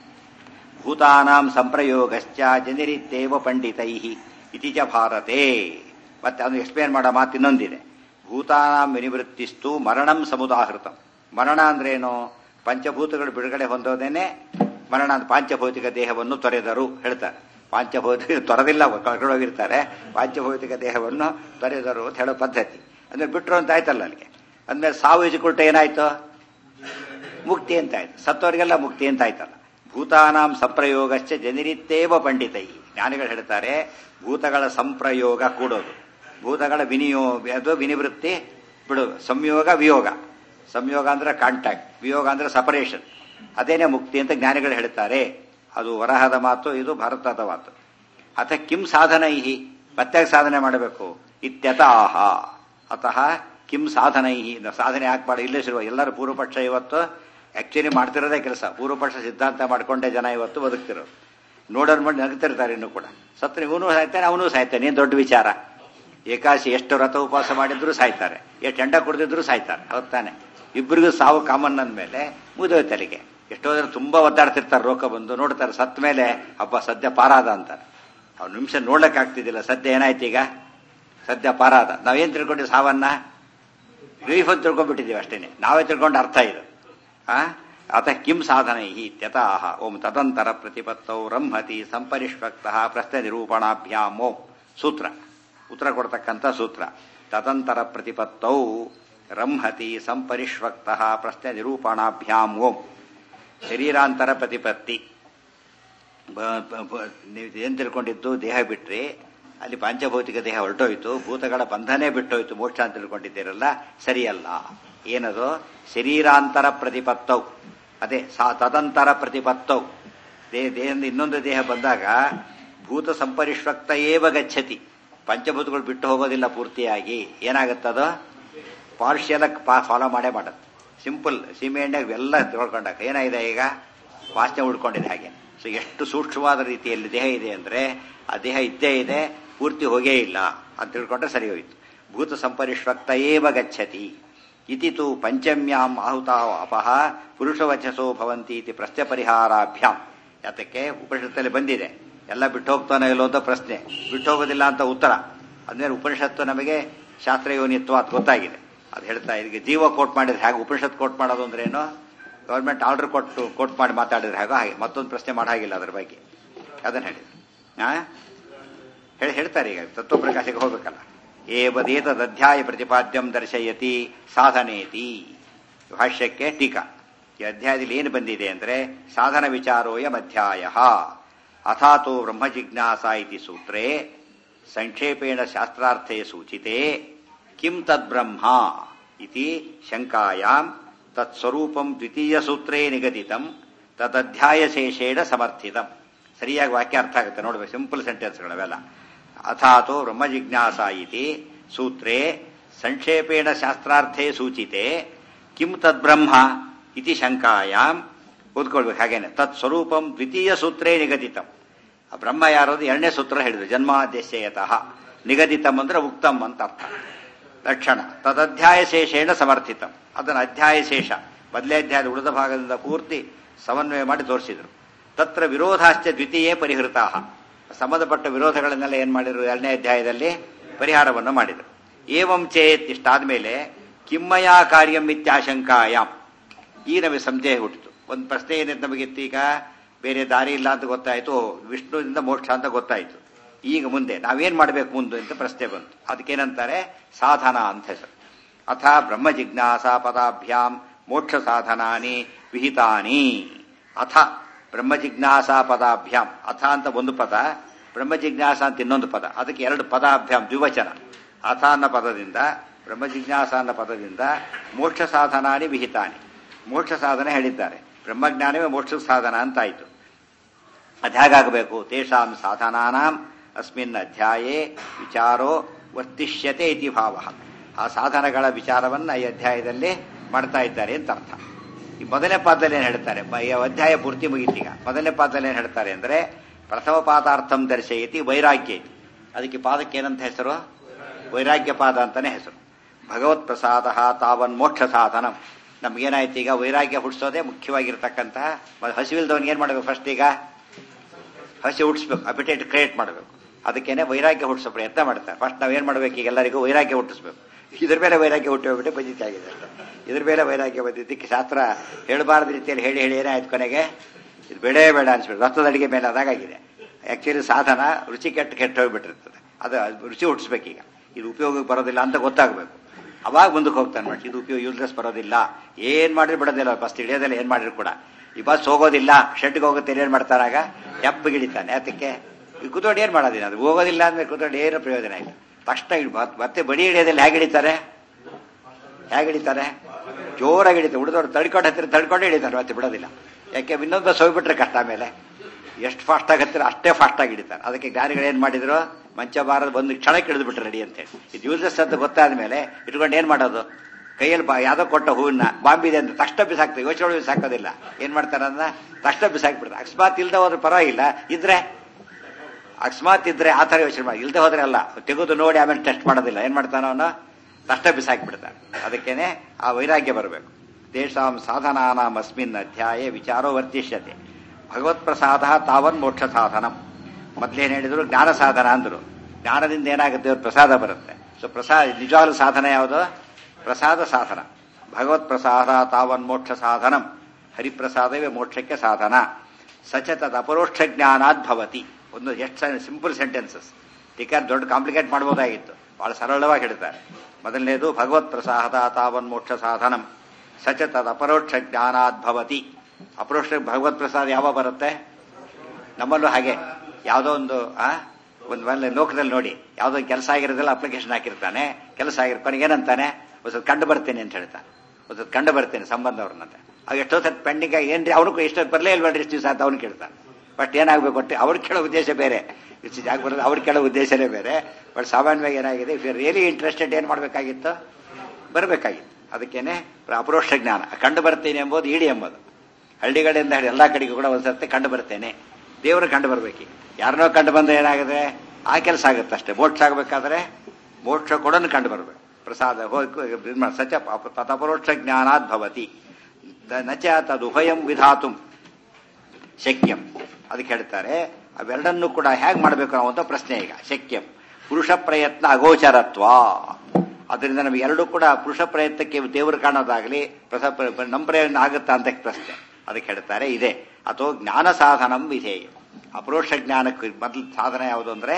ಭೂತಾನಾಂ ಸಂಪ್ರಯೋಗಶ್ಚ ಜನರಿತ್ತೇವ ಪಂಡಿತೈಃ ಇತಿ ಚ ಭಾರತೆ. ಮತ್ತೆ ಅದನ್ನು ಎಕ್ಸ್ಪ್ಲೇನ್ ಮಾಡೋ ಮಾತು ಇನ್ನೊಂದಿದೆ. ಭೂತಾನಾಂ ವಿನಿವೃತ್ತಿಸ್ತು ಮರಣಂ ಸಮುದಾಹೃತಂ. ಮರಣ ಅಂದ್ರೇನು, ಪಂಚಭೂತಗಳು ಬಿಡುಗಡೆ ಹೊಂದೋದೇನೆ ಮರಣ. ಪಾಂಚಭೌತಿಕ ದೇಹವನ್ನು ತೊರೆದರು ಹೇಳ್ತಾರೆ. ಪಾಂಚಭೌತಿಕ ತೊರೆದಿಲ್ಲ, ಕಳ್ಕೊಂಡೋಗಿರ್ತಾರೆ. ಪಾಂಚಭೌತಿಕ ದೇಹವನ್ನು ತೊರೆದರು ಅಂತ ಹೇಳೋ ಪದ್ಧತಿ. ಅಂದ್ರೆ ಬಿಟ್ರು ಅಂತ ಆಯ್ತಲ್ಲ ಅಲ್ಲಿಗೆ. ಅಂದ್ಮೇಲೆ ಸಾವು ಇಜುಕೊಟ್ಟ ಏನಾಯ್ತು, ಮುಕ್ತಿ ಅಂತ ಆಯ್ತು. ಸತ್ತವರಿಗೆಲ್ಲ ಮುಕ್ತಿ ಅಂತ ಆಯ್ತಲ್ಲ. ಭೂತಾನಾಂ ಸಂಪ್ರಯೋಗಶ್ಚ ಜನರಿತ್ತೇವ ಪಂಡಿತೈ. ಜ್ಞಾನಿಗಳು ಹೇಳ್ತಾರೆ, ಭೂತಗಳ ಸಂಪ್ರಯೋಗ ಕೂಡೋದು, ಭೂತಗಳ ವಿನಿಯೋಗ, ಅದು ವಿನಿವೃತ್ತಿ ಬಿಡೋದು. ಸಂಯೋಗ ವಿಯೋಗ, ಸಂಯೋಗ ಅಂದ್ರೆ ಕಾಂಟ್ಯಾಕ್ಟ್, ವಿಯೋಗ ಅಂದ್ರೆ ಸಪರೇಷನ್, ಅದೇನೇ ಮುಕ್ತಿ ಅಂತ ಜ್ಞಾನಿಗಳು ಹೇಳ್ತಾರೆ. ಅದು ವರಹದ ಮಾತು, ಇದು ಭಾರತದ ಮಾತು. ಅಥ ಕಿಂ ಸಾಧನೈಹಿ, ಮತ್ತೆ ಸಾಧನೆ ಮಾಡಬೇಕು. ಇತ್ಯತಃ ಅತಃ ಕಿಂ ಸಾಧನೈಹಿ, ಸಾಧನೆ ಯಾಕೆ ಮಾಡಿ ಇಲ್ಲೇ ಶುರು. ಎಲ್ಲರೂ ಪೂರ್ವಪಕ್ಷ ಇವತ್ತು ಆಕ್ಚುಲಿ ಮಾಡ್ತಿರೋದೇ ಕೆಲಸ. ಪೂರ್ವಪಕ್ಷ ಸಿದ್ಧಾಂತ ಮಾಡ್ಕೊಂಡೇ ಜನ ಇವತ್ತು ಬದುಕ್ತಿರೋದು. ನೋಡೋರ್ ಮಾಡಿ ನಗ್ತಿರ್ತಾರೆ. ಇನ್ನೂ ಕೂಡ ಸತ್ರ ಇವನು ಸಾಯ್ತಾನೆ, ಅವನು ಸಾಯ್ತಾನೆ, ಏನ್ ದೊಡ್ಡ ವಿಚಾರ. ಏಕಾಶಿ ಎಷ್ಟು ವ್ರತ ಉಪವಾಸ ಮಾಡಿದ್ರು ಸಾಯ್ತಾರೆ, ಎಷ್ಟು ಎಂಡ ಕುಡಿದಿದ್ರು ಸಾಯ್ತಾರೆ. ಹೌದಾನೆ? ಇಬ್ಬರಿಗೂ ಸಾವು ಕಾಮನ್ ಅಂದ್ಮೇಲೆ ಮುಗಿದೋಯ್ತು ಅಲ್ಲಿಗೆ. ಎಷ್ಟೋ ಜನ ತುಂಬಾ ಒದ್ದಾಡ್ತಿರ್ತಾರೆ, ರೋಗ ಬಂದು ನೋಡ್ತಾರೆ, ಸತ್ ಮೇಲೆ ಹಬ್ಬ ಸದ್ಯ ಪಾರಾದ ಅಂತಾರೆ. ಅವ್ರು ನಿಮಿಷ ನೋಡ್ಲಕ್ ಆಗ್ತಿದ್ದಿಲ್ಲ, ಸದ್ಯ ಏನಾಯ್ತು ಈಗ, ಸದ್ಯ ಪಾರಾದ. ನಾವೇನ್ ತಿಳ್ಕೊಂಡಿವಿ, ಸಾವನ್ನ ಲೈಫ್ ಅಂತ ತಿಳ್ಕೊಂಡ್ಬಿಟ್ಟಿದ್ದೀವಿ ಅಷ್ಟೇನೆ. ನಾವೇ ತಿಳ್ಕೊಂಡು ಅರ್ಥ ಇದು. ಅತ ಕಿಂ ಸಾಧನೈ ಇತ್ಯತಃ ಓಂ ತದಂತರ ಪ್ರತಿಪತ್ತೌ ರಂಹತಿ ಸಂಪರಿಷ್ವಕ್ತಃ ಪ್ರಶ್ನೆ ನಿರೂಪಣಾಭ್ಯಾಂ ಓಂ. ಸೂತ್ರ ಉತ್ತರ ಕೊಡ್ತಕ್ಕಂಥ ಸೂತ್ರ. ತದಂತರ ಪ್ರತಿಪತ್ತೌ ರಂಹತಿ ಸಂಪರಿಷ್ವಕ್ತಃ ಪ್ರಶ್ನೆ ನಿರೂಪಣಾಭ್ಯಾಂ ಓಂ. ಶರೀರಾಂತರ ಪ್ರತಿಪತ್ತಿ, ನೀವು ಏನ್ ತಿಳ್ಕೊಂಡಿದ್ದು, ದೇಹ ಬಿಟ್ರಿ, ಅಲ್ಲಿ ಪಾಂಚಭೌತಿಕ ದೇಹ ಹೊರಟೋಯ್ತು, ಭೂತಗಳ ಬಂಧನೇ ಬಿಟ್ಟೋಯ್ತು, ಮೋಕ್ಷ ಅಂತ ತಿಳ್ಕೊಂಡಿದ್ದೀರಲ್ಲ, ಸರಿಯಲ್ಲ. ಏನದು, ಶರೀರಾಂತರ ಪ್ರತಿಪತ್ತೌ, ಅದೇ ತದಂತರ ಪ್ರತಿಪತ್ತೌ. ದೇಹದಿಂದ ಇನ್ನೊಂದು ದೇಹ ಬಂದಾಗ ಭೂತ ಸಂಪರಿಷ್ವಕ್ತ ಏವ ಗಚ್ಚತಿ, ಪಂಚಭೂತಗಳು ಬಿಟ್ಟು ಹೋಗೋದಿಲ್ಲ ಪೂರ್ತಿಯಾಗಿ. ಏನಾಗುತ್ತದು, ಪಾರ್ಷಿಯಲ್ ಫಾಲೋ ಮಾಡೇ ಮಾಡುತ್ತೆ. ಸಿಂಪಲ್ ಸೀಮೆಎಣ್ಣೆಗೆ ಎಲ್ಲ ತಿಳ್ಕೊಂಡಾಗ ಏನಾಗಿದೆ, ಈಗ ವಾಸನೆ ಉಳ್ಕೊಂಡಿದೆ ಹಾಗೆ. ಸೊ ಎಷ್ಟು ಸೂಕ್ಷ್ಮವಾದ ರೀತಿಯಲ್ಲಿ ದೇಹ ಇದೆ ಅಂದ್ರೆ, ಆ ದೇಹ ಇದ್ದೇ ಇದೆ, ಪೂರ್ತಿ ಹೋಗೇ ಇಲ್ಲ ಅಂತ ತಿಳ್ಕೊಂಡ್ರೆ ಸರಿ ಹೋಯ್ತು. ಭೂತ ಸಂಪರಿಷ್ವಕ್ತ ಏವ ಗಚ್ಚತಿ. ಇತಿ ತು ಪಂಚಮ್ಯಾಂ ಆಹುತಾ ಅಪಹ ಪುರುಷವಚಸೋ ಭವಂತಿ ಇತಿ ಪ್ರಶ್ನೆ ಪರಿಹಾರಾಭ್ಯಾಂ. ಯಾತಕ್ಕೆ ಉಪನಿಷತ್ತಲ್ಲಿ ಬಂದಿದೆ, ಎಲ್ಲ ಬಿಟ್ಟು ಹೋಗ್ತಾನೋ ಇಲ್ಲೋ ಅಂತ ಪ್ರಶ್ನೆ, ಬಿಟ್ಟು ಹೋಗೋದಿಲ್ಲ ಅಂತ ಉತ್ತರ. ಅಂದ್ರೆ ಉಪನಿಷತ್ತು ನಮಗೆ ಶಾಸ್ತ್ರಯೋನಿತ್ವ ಅದು ಗೊತ್ತಾಗಿದೆ. ಅದು ಹೇಳ್ತಾ ಇದಕ್ಕೆ ಜೀವ ಕೋಟ್ ಮಾಡಿದ್ರೆ ಹೇಗೆ, ಉಪನಿಷತ್ ಕೋಟ್ ಮಾಡೋದು ಅಂದ್ರೆ ಏನು, ಗವರ್ಮೆಂಟ್ ಆರ್ಡರ್ ಕೊಟ್ಟು ಕೋಟ್ ಮಾಡಿ ಮಾತಾಡಿದ್ರೆ ಹೇಗೋ ಹಾಗೆ, ಮತ್ತೊಂದು ಪ್ರಶ್ನೆ ಮಾಡಾಗಿಲ್ಲ ಅದ್ರ ಬಗ್ಗೆ. ಅದನ್ನ ಹೇಳಿದ್ರು. ಹೇಳ್ತಾರೆ ಈಗ ತತ್ವಪ್ರಕಾಶಕ್ಕೆ ಹೋಗ್ಬೇಕಲ್ಲ. ಏವದೇತದಧ್ಯಾಯ ಪ್ರತಿಪಾದ್ಯಂ ದರ್ಶಯತಿ ಸಾಧನೇತಿ. ಭಾಷ್ಯಕ್ಕೆ ಟೀಕಾ. ಈ ಅಧ್ಯಾಯದಲ್ಲಿ ಏನು ಬಂದಿದೆ ಅಂದ್ರೆ ಸಾಧನ ವಿಚಾರೋಯಂ ಅಧ್ಯಾಯ. ಅಥಾತೋ ಬ್ರಹ್ಮ ಜಿಜ್ಞಾಸಾ ಇತಿ ಸೂತ್ರೇ ಸಂಕ್ಷೇಪೇಣ ಶಾಸ್ತ್ರಾರ್ಥೇ ಸೂಚಿತೆ ಕಿಂ ತದ್ಬ್ರಹ್ಮ ಇತಿ ಶಂಕಾಯಾಂ ತತ್ಸ್ವರೂಪಂ ದ್ವಿತೀಯ ಸೂತ್ರೇ ನಿಗದಿತಂ ತದಧ್ಯಾಯಶೇಷೇಣ ಸಮರ್ಥಿತಂ. ಸರಿಯಾಗಿ ವಾಕ್ಯ ಅರ್ಥ ಆಗುತ್ತೆ ನೋಡ್ಬೇಕು, ಸಿಂಪಲ್ ಸೆಂಟೆನ್ಸ್ಗಳವೆಲ್ಲ. ಅಥಾತೋ ಬ್ರಹ್ಮ ಜಿಜ್ಞಾಸಾ ಇತಿ ಸೂತ್ರೇ ಸಂಕ್ಷೇಪೇಣ ಶಾಸ್ತ್ರಾರ್ಥೇ ಸೂಚಿತೆ ಕಿಂ ತದ್ಬ್ರಹ್ಮ ಇತಿ ಶಂಕಾಯಾಂ. ಓದ್ಕೊಳ್ಬೇಕು ಹಾಗೇನೆ. ತತ್ ಸ್ವರೂಪಂ ದ್ವಿತೀಯ ಸೂತ್ರೇ ನಿಗದಿತಂ. ಆ ಬ್ರಹ್ಮ ಯಾರೋದು ಎರಡನೇ ಸೂತ್ರ ಹೇಳಿದ್ರು, ಜನ್ಮಾದ್ಯಸ್ಯತಃ. ನಿಗದಿತಂ ಅಂದ್ರೆ ಉಕ್ತಂ ಅಂತ ಅರ್ಥ, ಲಕ್ಷಣ. ತದಧ್ಯಾಯ ಶೇಷೇಣ ಸಮರ್ಥಿತಂ. ಅದನ್ನು ಅಧ್ಯಾಯ ಶೇಷ ಮೊದಲೇ ಅಧ್ಯಾಯದ ಉಳಿದ ಭಾಗದಿಂದ ಪೂರ್ತಿ ಸಮನ್ವಯ ಮಾಡಿ ತೋರಿಸಿದ್ರು. ತತ್ರ ವಿರೋಧಾಶ್ಚ ದ್ವಿತೀಯೇ ಪರಿಹೃತಾ. ಸಂಬಂಧಪಟ್ಟ ವಿರೋಧಗಳನ್ನೆಲ್ಲ ಏನ್ ಮಾಡಿದ್ರು, ಎರಡನೇ ಅಧ್ಯಾಯದಲ್ಲಿ ಪರಿಹಾರವನ್ನು ಮಾಡಿದರು. ಏವಂ ಚೇತ್, ಇಷ್ಟಾದ್ಮೇಲೆ ಕಿಮ್ಮಯಾ ಕಾರ್ಯಂ ಇತ್ಯಾಶಂಕಾಯಾಮ್. ಈ ನಮಗೆ ಸಂದೇಹ ಹುಟ್ಟಿತು. ಒಂದು ಪ್ರಶ್ನೆ ಏನಿದೆ ನಮಗಿತ್ತು, ಈಗ ಬೇರೆ ದಾರಿ ಇಲ್ಲ ಅಂತ ಗೊತ್ತಾಯ್ತು, ವಿಷ್ಣುವಿನಿಂದ ಮೋಕ್ಷ ಅಂತ ಗೊತ್ತಾಯ್ತು. ಈಗ ಮುಂದೆ ನಾವೇನ್ ಮಾಡ್ಬೇಕು ಮುಂದೆ ಅಂತ ಪ್ರಶ್ನೆ ಬಂತು. ಅದಕ್ಕೇನಂತಾರೆ, ಸಾಧನ ಅಂತ ಹೆಸರು. ಅಥ ಬ್ರಹ್ಮ ಜಿಜ್ಞಾಸಾ ಪದಾಭ್ಯಾಂ ಮೋಕ್ಷ ಸಾಧನಾನಿ ವಿಹಿತಾನಿ. ಅಥ ಬ್ರಹ್ಮ ಜಿಜ್ಞಾಸಾ ಪದಾಭ್ಯಾಂ, ಅಥ ಅಂತ ಒಂದು ಪದ, ಬ್ರಹ್ಮ ಜಿಜ್ಞಾಸ ಅಂತ ಇನ್ನೊಂದು ಪದ, ಅದಕ್ಕೆ ಎರಡು ಪದಾಭ್ಯಾಂ ದ್ವಿವಚನ. ಅಥ ಅನ್ನೋ ಪದದಿಂದ, ಬ್ರಹ್ಮ ಜಿಜ್ಞಾಸ ಅನ್ನೋ ಪದದಿಂದ ಮೋಕ್ಷ ಸಾಧನಾನಿ ವಿಹಿತಾನಿ, ಮೋಕ್ಷ ಸಾಧನ ಹೇಳಿದ್ದಾರೆ. ಬ್ರಹ್ಮಜ್ಞಾನವೇ ಮೋಕ್ಷ ಸಾಧನ ಅಂತಾಯಿತು. ಅದು ಹೇಗಾಗಬೇಕು, ತೇಷಾಂ ಸಾಧನಾನಾಂ ಅಸ್ಮಿನ್ ಅಧ್ಯಾಯೇ ವಿಚಾರೋ ವರ್ತಿಷ್ಯತೆ ಇತಿ ಭಾವ. ಆ ಸಾಧನಗಳ ವಿಚಾರವನ್ನು ಈ ಅಧ್ಯಾಯದಲ್ಲಿ ಮಾಡ್ತಾ ಇದ್ದಾರೆ ಅಂತ ಅರ್ಥ. ಈ ಮೊದಲನೇ ಪಾದದಲ್ಲಿ ಏನು ಹೇಳ್ತಾರೆ, ಅಧ್ಯಾಯ ಪೂರ್ತಿ ಮುಗಿತೀಗ. ಮೊದಲನೇ ಪಾದದಲ್ಲಿ ಏನು ಹೇಳ್ತಾರೆ ಅಂದ್ರೆ ಪ್ರಥಮ ಪಾದಾರ್ಥಂ ದರ್ಶಯತಿ ವೈರಾಗ್ಯ ಇತಿ. ಅದಕ್ಕೆ ಪಾದಕ್ಕೆ ಏನಂತ ಹೆಸರು, ವೈರಾಗ್ಯ ಪಾದ ಅಂತಾನೆ ಹೆಸರು. ಭಗವತ್ ಪ್ರಸಾದ ತಾವನ್ ಮೋಕ್ಷ ಸಾಧನಂ. ನಮ್ಗೇನಾಯ್ತು, ಈಗ ವೈರಾಗ್ಯ ಹುಟ್ಟಿಸೋದೇ ಮುಖ್ಯವಾಗಿರ್ತಕ್ಕಂತಹ. ಹಸಿವಿಲ್ದವನಿಗೆ ಏನ್ ಮಾಡಬೇಕು, ಫಸ್ಟ್ ಈಗ ಹಸಿ ಹುಟ್ಟಿಸ್ಬೇಕು, ಅಪಿಟೇಟ್ ಕ್ರಿಯೇಟ್ ಮಾಡಬೇಕು. ಅದಕ್ಕೇನೆ ವೈರಾಗ್ಯ ಹುಟ್ಟಿಸೋ ಪ್ರಯತ್ನ ಮಾಡ್ತಾರೆ. ಫಸ್ಟ್ ನಾವೇನ್ ಮಾಡ್ಬೇಕು, ಈಗ ಎಲ್ಲರಿಗೂ ವೈರಾಗ್ಯ ಹುಟ್ಟಿಸ್ಬೇಕು. ಇದ್ರ ಮೇಲೆ ವೈರಾಗ್ಯ ಹುಟ್ಟಿ ಹೋಗ್ಬಿಟ್ಟು ಬಜಿತಿ ಆಗಿದೆ ಅಷ್ಟೇ. ಇದ್ರ ಮೇಲೆ ವೈರಾಗ್ಯ ಬಂದಿದ್ದಕ್ಕೆ ಶಾಸ್ತ್ರ ಹೇಳಬಾರ್ದ ರೀತಿಯಲ್ಲಿ ಹೇಳಿ ಹೇಳಿ ಏನಾಯ್ತು, ಕೊನೆಗೆ ಇದು ಬೇಡೇ ಬೇಡ ಅನ್ಸ್ಬಿಟ್ಟು ರಥದ ಅಡಿಗೆ ಮೇಲೆ ಅದಾಗಿದೆ. ಆಕ್ಚುಲಿ ಸಾಧನ ರುಚಿ ಕೆಟ್ಟು ಹೋಗ್ಬಿಟ್ಟಿರ್ತದೆ. ಅದು ರುಚಿ ಹುಟ್ಟಿಸ್ಬೇಕೀಗ. ಇದು ಉಪಯೋಗಕ್ಕೆ ಬರೋದಿಲ್ಲ ಅಂತ ಗೊತ್ತಾಗಬೇಕು. ಅವಾಗ ಮುಂದಕ್ಕೆ ಹೋಗ್ತಾನೆ ಮಾಡಿ, ಇದು ಉಪಯೋಗ ಯೂಸ್ಲೆಸ್ ಬರೋದಿಲ್ಲ, ಏನ್ ಮಾಡಿದ್ರು ಬಿಡೋದಿಲ್ಲ, ಫಸ್ಟ್ ಹಿಡಿಯೋದಿಲ್ಲ, ಏನ್ ಮಾಡಿದ್ರು ಕೂಡ. ಈ ಬಸ್ ಹೋಗೋದಿಲ್ಲ, ಶೆಡ್ಗೆ ಹೋಗುತ್ತೆ, ಏನ್ ಮಾಡ್ತಾರಾಗ ಹೆಪ್ಪಗಿಡಿತಾನೆ. ಅದಕ್ಕೆ ಈ ಕೂತ್ಕೊಂಡು ಏನ್ ಮಾಡೋದಿಲ್ಲ, ಅದು ಹೋಗೋದಿಲ್ಲ ಅಂದ್ರೆ ಕೂತ್ಕೊಂಡು ಏನು ಪ್ರಯೋಜನ ಇಲ್ಲ. ತಕ್ಷಣ ಮತ್ತೆ ಬಡಿ ಹಿಡಿಯೋದಿಲ್ಲ. ಹೇಗೆ ಹಿಡಿತಾರೆ, ಜೋರಾಗಿ ಹಿಡಿತಾರೆ. ಉಳಿದವ್ರು ತಡ್ಕೊಂಡು ಹಿಡಿತಾರೆ, ಮತ್ತೆ ಬಿಡೋದಿಲ್ಲ. ಯಾಕೆ, ಇನ್ನೊಂದು ಬಸ್ ಹೋಗ್ಬಿಟ್ರೆ ಕಷ್ಟ. ಆಮೇಲೆ ಎಷ್ಟು ಫಾಸ್ಟ್ ಆಗತ್ತಿರ ಅಷ್ಟೇ ಫಾಸ್ಟ್ ಆಗಿ ಹಿಡಿತಾರೆ. ಅದಕ್ಕೆ ಗಾಡಿಗಳು ಏನ್ ಮಾಡಿದ್ರು, ಮಂಚ ಬಾರದ ಬಂದು ಕ್ಷಣಕ್ಕೆ ಹಿಡಿದು ಬಿಟ್ರೆ ರೆಡಿ ಅಂತೇಳಿ. ಇದು ಯೂಸಸ್ ಅಂತ ಗೊತ್ತಾದ ಮೇಲೆ ಇಟ್ಕೊಂಡು ಏನ್ ಮಾಡೋದು, ಕೈಯಲ್ಲಿ ಯಾವ್ದೋ ಕೊಟ್ಟ ಹೂವನ್ನ ಬಾಂಬಿದೆ ಅಂತ ತಕ್ಷಣ ಬಿಸಾಕ್ತಾರೆ. ಯೋಚನೆ ಬಿಸಾಕೋದಿಲ್ಲ. ಏನ್ ಮಾಡ್ತಾರೆ ಅದನ್ನ ತಕ್ಷಣ ಬಿಸಾಕ್ಬಿಡ್ತಾರೆ. ಅಕಸ್ಮಾತ್ ಇಲ್ದ ಹೋದ್ರೆ ಪರವಾಗಿಲ್ಲ, ಇದ್ರೆ ಅಕಸ್ಮಾತ್ ಇದ್ರೆ ಆ ತರ ಯೋಚನೆ ಮಾಡಿ. ಇಲ್ದೆ ಹೋದ್ರೆ ಅಲ್ಲ, ತೆಗೆದು ನೋಡಿ ಆಮೇಲೆ ಟೆಸ್ಟ್ ಮಾಡೋದಿಲ್ಲ. ಏನ್ ಮಾಡ್ತಾನ ಅವನು, ತಕ್ಷಣ ಬಿಸಾಕ್ಬಿಡ್ತಾನೆ. ಅದಕ್ಕೇನೆ ಆ ವೈರಾಗ್ಯ ಬರಬೇಕು. ತೇಷಾಂ ಸಾಧನಾನಾಂ ಅಸ್ಮಿನ್ ಅಧ್ಯಾಯ ವಿಚಾರೋ ವರ್ತಿಷ್ಯತೆ. ಭಗವತ್ ಪ್ರಸಾದ ತಾವನ್ ಮೋಕ್ಷ ಸಾಧನಂ. ಮೊದ್ಲೇನ್ ಹೇಳಿದ್ರು, ಜ್ಞಾನ ಸಾಧನ ಅಂದ್ರು. ಜ್ಞಾನದಿಂದ ಏನಾಗುತ್ತೆ, ಅವ್ರ ಪ್ರಸಾದ ಬರುತ್ತೆ. ಸೊ ಪ್ರಸಾದ ನಿಜವಾದ ಸಾಧನ ಯಾವುದು, ಪ್ರಸಾದ ಸಾಧನ. ಭಗವತ್ ಪ್ರಸಾದ ತಾವನ್ ಮೋಕ್ಷ ಸಾಧನಂ. ಹರಿಪ್ರಸಾದವೇ ಮೋಕ್ಷಕ್ಕೆ ಸಾಧನ. ಸಚತದ ಅಪರೋಕ್ಷ ಜ್ಞಾನಾದ್ ಭವತಿ. ಒಂದು ಎಷ್ಟು ಸಿಂಪಲ್ ಸೆಂಟೆನ್ಸಸ್, ಟೀಕರ್ ದೊಡ್ಡ ಕಾಂಪ್ಲಿಕೇಟ್ ಮಾಡಬಹುದಾಗಿತ್ತು, ಬಹಳ ಸರಳವಾಗಿ ಹೇಳ್ತಾರೆ. ಮೊದಲನೇದು ಭಗವತ್ ಪ್ರಸಾದ ತಾವನ್ ಮೋಕ್ಷ ಸಾಧನಂ. ಸಚತದ ಅಪರೋಕ್ಷ ಜ್ಞಾನಾದ್ ಭವತಿ. ಅಪರೋಕ್ಷ ಭಗವತ್ ಪ್ರಸಾದ ಯಾವಾಗ ಬರುತ್ತೆ, ನಮ್ಮಲ್ಲೂ ಹಾಗೆ ಯಾವುದೋ ಒಂದು ಲೋಕದಲ್ಲಿ ನೋಡಿ, ಯಾವುದೋ ಕೆಲಸ ಆಗಿರೋದಿಲ್ಲ, ಅಪ್ಲಿಕೇಶನ್ ಹಾಕಿರ್ತಾನೆ, ಕೆಲಸ ಆಗಿರ್ತಾನೆ, ಏನಂತಾನೆ, ಒಂದು ಕಂಡು ಬರ್ತೇನೆ ಅಂತ ಹೇಳ್ತಾನೆ. ಒಂದು ಕಂಡು ಬರ್ತೇನೆ ಸಂಬಂಧವ್ರನ್ನಂತ. ಆಗ ಎಷ್ಟೋ ಸತ್ ಪೆಂಡಿಂಗ್ ಆಗಿ ಏನ್ರಿ ಅವನಿಗೂ ಇಷ್ಟೊತ್ತು ಬರಲೇ ಇಲ್ವಲ್ರಿ ಇಷ್ಟು ದಿವಸ ಅಂತ ಅವ್ನು ಕೇಳ್ತಾನೆ. ಬಟ್ ಏನಾಗಬೇಕು, ಒಟ್ಟು ಅವ್ರು ಕೇಳೋ ಉದ್ದೇಶ ಬೇರೆ, ಇಷ್ಟು ಜಾಗ ಬರೋದು ಅವ್ರು ಕೇಳೋ ಉದ್ದೇಶನೇ ಬೇರೆ. ಬಟ್ ಸಾಮಾನ್ಯವಾಗಿ ಏನಾಗಿದೆ, ಇಫ್ ಯು ರಿಯಲಿ ಇಂಟ್ರೆಸ್ಟೆಡ್ ಏನ್ ಮಾಡ್ಬೇಕಾಗಿತ್ತು, ಬರಬೇಕಾಗಿತ್ತು. ಅದಕ್ಕೇನೆ ಅಪರೋಕ್ಷ ಜ್ಞಾನ. ಕಂಡು ಬರ್ತೇನೆ ಎಂಬುದು ಇಡಿ ಎಂಬುದು. ಹಳ್ಳಿಗಳಿಂದ ಎಲ್ಲಾ ಕಡೆಗೂ ಕೂಡ ಒಂದ್ಸರ್ತಿ ಕಂಡು ಬರ್ತೇನೆ, ದೇವರು ಕಂಡು ಬರ್ಬೇಕು. ಯಾರನ್ನೋ ಕಂಡು ಬಂದ್ರೆ ಏನಾಗಿದೆ, ಆ ಕೆಲಸ ಆಗುತ್ತೆ ಅಷ್ಟೇ. ಮೋಕ್ಷ ಆಗಬೇಕಾದ್ರೆ ಮೋಕ್ಷ ಕೂಡ ಕಂಡು ಬರ್ಬೇಕು. ಪ್ರಸಾದ ಸಚ ತದಪರೋಕ್ಷ ಜ್ಞಾನಾತ್ ಭವತಿ ನಚ ತದುಭಯಂ ವಿಧಾತುಂ ಶಕ್ಯಂ. ಅದಕ್ಕೆ ಹೇಳ್ತಾರೆ ಅವೆರಡನ್ನೂ ಕೂಡ ಹೇಗೆ ಮಾಡಬೇಕು ಅನ್ನುವಂಥ ಪ್ರಶ್ನೆ. ಈಗ ಶಕ್ಯಂ ಪುರುಷ ಪ್ರಯತ್ನ ಅಗೋಚರತ್ವ. ಅದರಿಂದ ನಮಗೆ ಎರಡೂ ಕೂಡ ಪುರುಷ ಪ್ರಯತ್ನಕ್ಕೆ ದೇವರು ಕಾಣೋದಾಗಲಿ ನಮ್ಮ ಪ್ರಯತ್ನ ಆಗುತ್ತಾ ಅಂತ ಪ್ರಶ್ನೆ. ಅದಕ್ಕೆ ಹೇಳ್ತಾರೆ ಇದೆ. ಅಥವಾ ಜ್ಞಾನ ಸಾಧನಂ ವಿಧೇಯ. ಅಪರೋಕ್ಷ ಜ್ಞಾನಕ್ಕೆ ಮೊದಲು ಸಾಧನ ಯಾವುದು ಅಂದ್ರೆ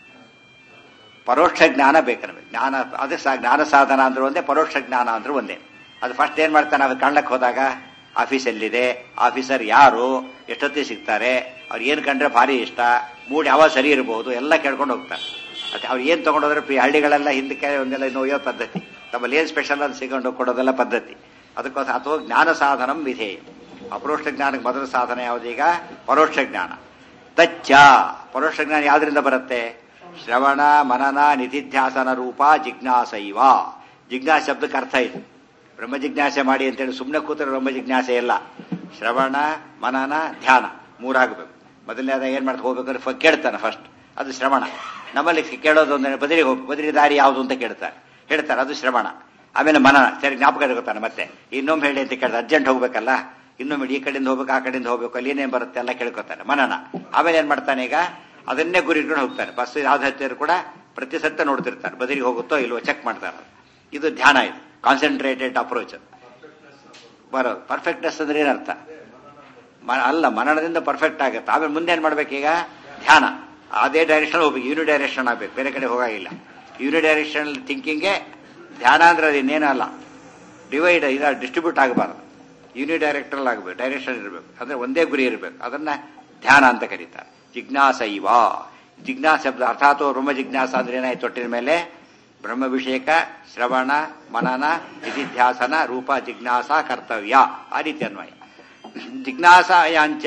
ಪರೋಕ್ಷ ಜ್ಞಾನ ಬೇಕು ನಮಗೆ. ಜ್ಞಾನ ಅದಕ್ಕೆ ಜ್ಞಾನ ಸಾಧನ ಅಂದ್ರೆ ಒಂದೇ, ಪರೋಕ್ಷ ಜ್ಞಾನ ಅಂದ್ರೆ ಒಂದೇ. ಅದು ಫಸ್ಟ್ ಏನ್ ಮಾಡ್ತಾನೆ, ಅದು ಕಾಣ್ಲಕ್ಕೆ ಹೋದಾಗ ಆಫೀಸ್ ಎಲ್ಲಿದೆ, ಆಫೀಸರ್ ಯಾರು, ಎಷ್ಟೊತ್ತಿಗೆ ಸಿಗ್ತಾರೆ, ಅವ್ರು ಏನ್ ಕಂಡ್ರೆ ಭಾರಿ ಇಷ್ಟ, ಮೂಡ್ ಯಾವಾಗ ಸರಿ ಇರಬಹುದು ಎಲ್ಲ ಕೇಳ್ಕೊಂಡು ಹೋಗ್ತಾರೆ. ಮತ್ತೆ ಅವ್ರು ಏನ್ ತಗೊಂಡೋದ್ರೆ ಹಳ್ಳಿಗಳೆಲ್ಲ ಹಿಂದಕ್ಕೆ ಒಂದೆಲ್ಲ ನೋಯೋ ಪದ್ಧತಿ, ತಮ್ಮಲ್ಲಿ ಏನ್ ಸ್ಪೆಷಲ್ ಅಂತ ಸಿಗೊಂಡು ಕೊಡೋದೆಲ್ಲ ಪದ್ಧತಿ. ಅದಕ್ಕೋಸ್ಕರ ಅಥವಾ ಜ್ಞಾನ ಸಾಧನಂ ವಿಧೇಯ. ಅಪರೋಕ್ಷ ಜ್ಞಾನಕ್ಕೆ ಮೊದಲ ಸಾಧನ ಯಾವುದೀಗ ಪರೋಕ್ಷ ಜ್ಞಾನ. ತಚ್ಚ ಪರೋಕ್ಷ ಜ್ಞಾನ ಯಾವ್ದ್ರಿಂದ ಬರುತ್ತೆ? ಶ್ರವಣ ಮನನ ನಿಧಿಧ್ಯಾಸನ ರೂಪ ಜಿಜ್ಞಾಸೈವ. ಜಿಜ್ಞಾಸ ಶಬ್ದಕ್ಕೆ ಅರ್ಥ ಇದೆ. ಬ್ರಹ್ಮ ಜಿಜ್ಞಾಸೆ ಮಾಡಿ ಅಂತೇಳಿ ಸುಮ್ಮನೆ ಕೂತರೆ ಬ್ರಹ್ಮ ಜಿಜ್ಞಾಸೆ ಇಲ್ಲ. ಶ್ರವಣ ಮನನ ಧ್ಯಾನ ಮೂರಾಗಬೇಕು. ಮೊದಲನೇದ ಏನ್ ಮಾಡ್ತಾ ಹೋಗ್ಬೇಕಾದ್ರೆ ಕೇಳ್ತಾನೆ ಫಸ್ಟ್, ಅದು ಶ್ರವಣ. ನಮ್ಮಲ್ಲಿ ಕೇಳೋದು ಅಂದ್ರೆ ಬದಲಿಗೆ ಹೋಗಿ ಬದಲಿ ದಾರಿ ಯಾವುದು ಅಂತ ಹೇಳ್ತಾರೆ, ಅದು ಶ್ರವಣ. ಆಮೇಲೆ ಮನನ, ಸರಿ ಜ್ಞಾಪಕ ಇಟ್ಕೊತಾನೆ. ಮತ್ತೆ ಇನ್ನೊಮ್ಮೆ ಹೇಳಿ ಅಂತ ಕೇಳ್ತಾರೆ, ಅರ್ಜೆಂಟ್ ಹೋಗ್ಬೇಕಲ್ಲ, ಇನ್ನೊಮ್ಮೆ ಈ ಕಡೆಯಿಂದ ಹೋಗ್ಬೇಕು ಆ ಕಡೆಯಿಂದ ಹೋಗ್ಬೇಕು, ಅಲ್ಲಿ ಏನೇನು ಬರುತ್ತೆ ಎಲ್ಲ ಕೇಳ್ಕೊತಾನೆ, ಮನನ. ಆಮೇಲೆ ಏನ್ ಮಾಡ್ತಾನೆ, ಈಗ ಅದನ್ನೇ ಗುರಿ ಇಟ್ಕೊಂಡು ಹೋಗ್ತಾನೆ. ಬಸ್ ಯಾವ್ದು ಹತ್ತಿರ ಕೂಡ ಪ್ರತಿ ಸತ್ತ ನೋಡ್ತಿರ್ತಾರೆ, ಬದಲಿಗೆ ಹೋಗುತ್ತೋ ಇಲ್ವೋ ಚೆಕ್ ಮಾಡ್ತಾರೆ. ಇದು ಧ್ಯಾನ, ಇದು ಕಾನ್ಸಂಟ್ರೇಟೆಡ್ ಅಪ್ರೋಚ್ ಬರೋದು. ಪರ್ಫೆಕ್ಟ್ನೆಸ್ ಅಂದ್ರೆ ಏನರ್ಥ? ಅಲ್ಲ, ಮನನದಿಂದ ಪರ್ಫೆಕ್ಟ್ ಆಗುತ್ತೆ. ಆಮೇಲೆ ಮುಂದೆ ಏನ್ ಮಾಡ್ಬೇಕೀಗ? ಧ್ಯಾನ. ಅದೇ ಡೈರೆಕ್ಷನ್ ಹೋಗ್ಬೇಕು, ಯೂನಿ ಡೈರೆಕ್ಷನ್ ಆಗ್ಬೇಕು, ಬೇರೆ ಕಡೆ ಹೋಗಾಗಿಲ್ಲ. ಯೂನಿ ಡೈರೆಕ್ಷನ್ ಥಿಂಕಿಂಗ್ಗೆ ಧ್ಯಾನ ಅಂದ್ರೆ ಅದು ಇನ್ನೇನಲ್ಲ, ಡಿವೈಡ್ ಡಿಸ್ಟ್ರಿಬ್ಯೂಟ್ ಆಗಬಾರ್ದು, ಯೂನಿ ಡೈರೆಕ್ಟರ್ ಆಗಬೇಕು, ಡೈರೆಕ್ಷನ್ ಇರಬೇಕು, ಅಂದ್ರೆ ಒಂದೇ ಗುರಿ ಇರಬೇಕು. ಅದನ್ನ ಧ್ಯಾನ ಅಂತ ಕರೀತಾರೆ. ಜಿಜ್ಞಾಸೈವ. ಜಿಜ್ಞಾಸ ಶಬ್ದ ಅರ್ಥಾತ್ ಬ್ರಹ್ಮ ಜಿಜ್ಞಾಸ ಅಂದ್ರೆ ಏನಾಯ್ತು? ತೊಟ್ಟಿನ ಮೇಲೆ ಬ್ರಹ್ಮಭಿಷೇಕ, ಶ್ರವಣ ಮನನ ನಿಧಿಧ್ಯಾಸನ ರೂಪ ಜಿಜ್ಞಾಸ ಕರ್ತವ್ಯ. ಆ ರೀತಿ ಅನ್ವಯ. ಜಿಜ್ಞಾಸಾಯಾಂಚ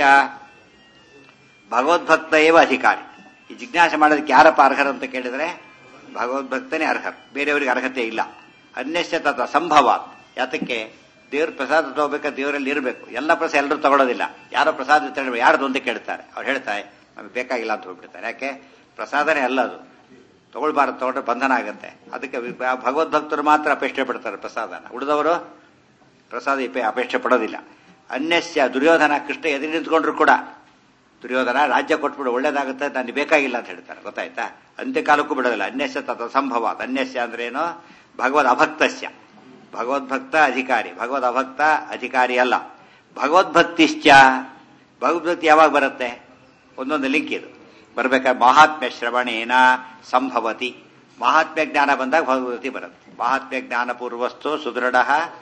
ಭಗವದ್ಭಕ್ತ ಏವ ಅಧಿಕಾರಿ. ಈ ಜಿಜ್ಞಾಸೆ ಮಾಡೋದಕ್ಕೆ ಯಾರಪ್ಪ ಅರ್ಹರು ಅಂತ ಕೇಳಿದ್ರೆ ಭಗವದ್ಭಕ್ತನೇ ಅರ್ಹರು, ಬೇರೆಯವರಿಗೆ ಅರ್ಹತೆ ಇಲ್ಲ. ಅನ್ಯಸ್ಯ ತತ್ ಅಸಂಭವ. ಯಾತಕ್ಕೆ? ದೇವ್ರ ಪ್ರಸಾದ ತಗೋಬೇಕಾದ್ರೆ ದೇವರಲ್ಲಿ ಇರಬೇಕು. ಎಲ್ಲ ಪ್ರಸಾದ ಎಲ್ಲರೂ ತಗೊಳ್ಳೋದಿಲ್ಲ. ಯಾರೋ ಪ್ರಸಾದ ತಗೊಳ್ಬೇಕು, ಯಾರ್ದು ಅಂತ ಕೇಳ್ತಾರೆ. ಅವ್ರು ಹೇಳ್ತಾರೆ ನಮ್ಗೆ ಬೇಕಾಗಿಲ್ಲ ಅಂತ ಹೋಗ್ಬಿಡ್ತಾರೆ. ಯಾಕೆ? ಪ್ರಸಾದನೇ ಅಲ್ಲ ಅದು, ತಗೊಳ್ಬಾರದು, ತಗೊಂಡ್ರೆ ಬಂಧನ ಆಗುತ್ತೆ. ಅದಕ್ಕೆ ಭಗವದ್ಭಕ್ತರು ಮಾತ್ರ ಅಪೇಕ್ಷೆ ಪಡ್ತಾರೆ ಪ್ರಸಾದನ, ಉಳಿದವರು ಪ್ರಸಾದ ಅಪೇಕ್ಷೆ ಪಡೋದಿಲ್ಲ. ಅನ್ಯಸ್ಯ ದುರ್ಯೋಧನ, ಕೃಷ್ಣ ಎದುರು ನಿಂತ್ಕೊಂಡ್ರು ಕೂಡ ದುರ್ಯೋಧನ ರಾಜ್ಯ ಕೊಟ್ಬಿಡು ಒಳ್ಳೇದಾಗುತ್ತೆ, ನನಗೆ ಬೇಕಾಗಿಲ್ಲ ಅಂತ ಹೇಳ್ತಾರೆ. ಗೊತ್ತಾಯ್ತಾ? ಅಂತ್ಯಕಾಲಕ್ಕೂ ಬಿಡೋದಿಲ್ಲ. ಅನ್ಯಸ್ಯ ತತ್ ಅಸಂಭವ. ಅನ್ಯಸ್ಯ ಅಂದ್ರೆ ಏನು? ಭಗವದ್ ಅಭಕ್ತಸ್ಯ. ಭಗವದ್ಭಕ್ತ ಅಧಿಕಾರಿ, ಭಗವದ್ ಅಭಕ್ತ ಅಧಿಕಾರಿ ಅಲ್ಲ. ಭಗವದ್ಭಕ್ತಿಶ್ಚ. ಭಗವದ್ಭಕ್ತಿ ಯಾವಾಗ ಬರುತ್ತೆ? ಒಂದೊಂದು ಲಿಂಕ್ ಇದು ಬರ್ಬೇಕಾದ್ರೆ ಮಹಾತ್ಮ್ಯ ಶ್ರವಣೇನ ಸಂಭವತಿ. ಮಹಾತ್ಮ್ಯ ಜ್ಞಾನ ಬಂದಾಗ ಭಗವದ್ಭಕ್ತಿ ಬರುತ್ತೆ. ಮಹಾತ್ಮ್ಯ ಜ್ಞಾನ ಪೂರ್ವಸ್ತು ಸುದೃಢ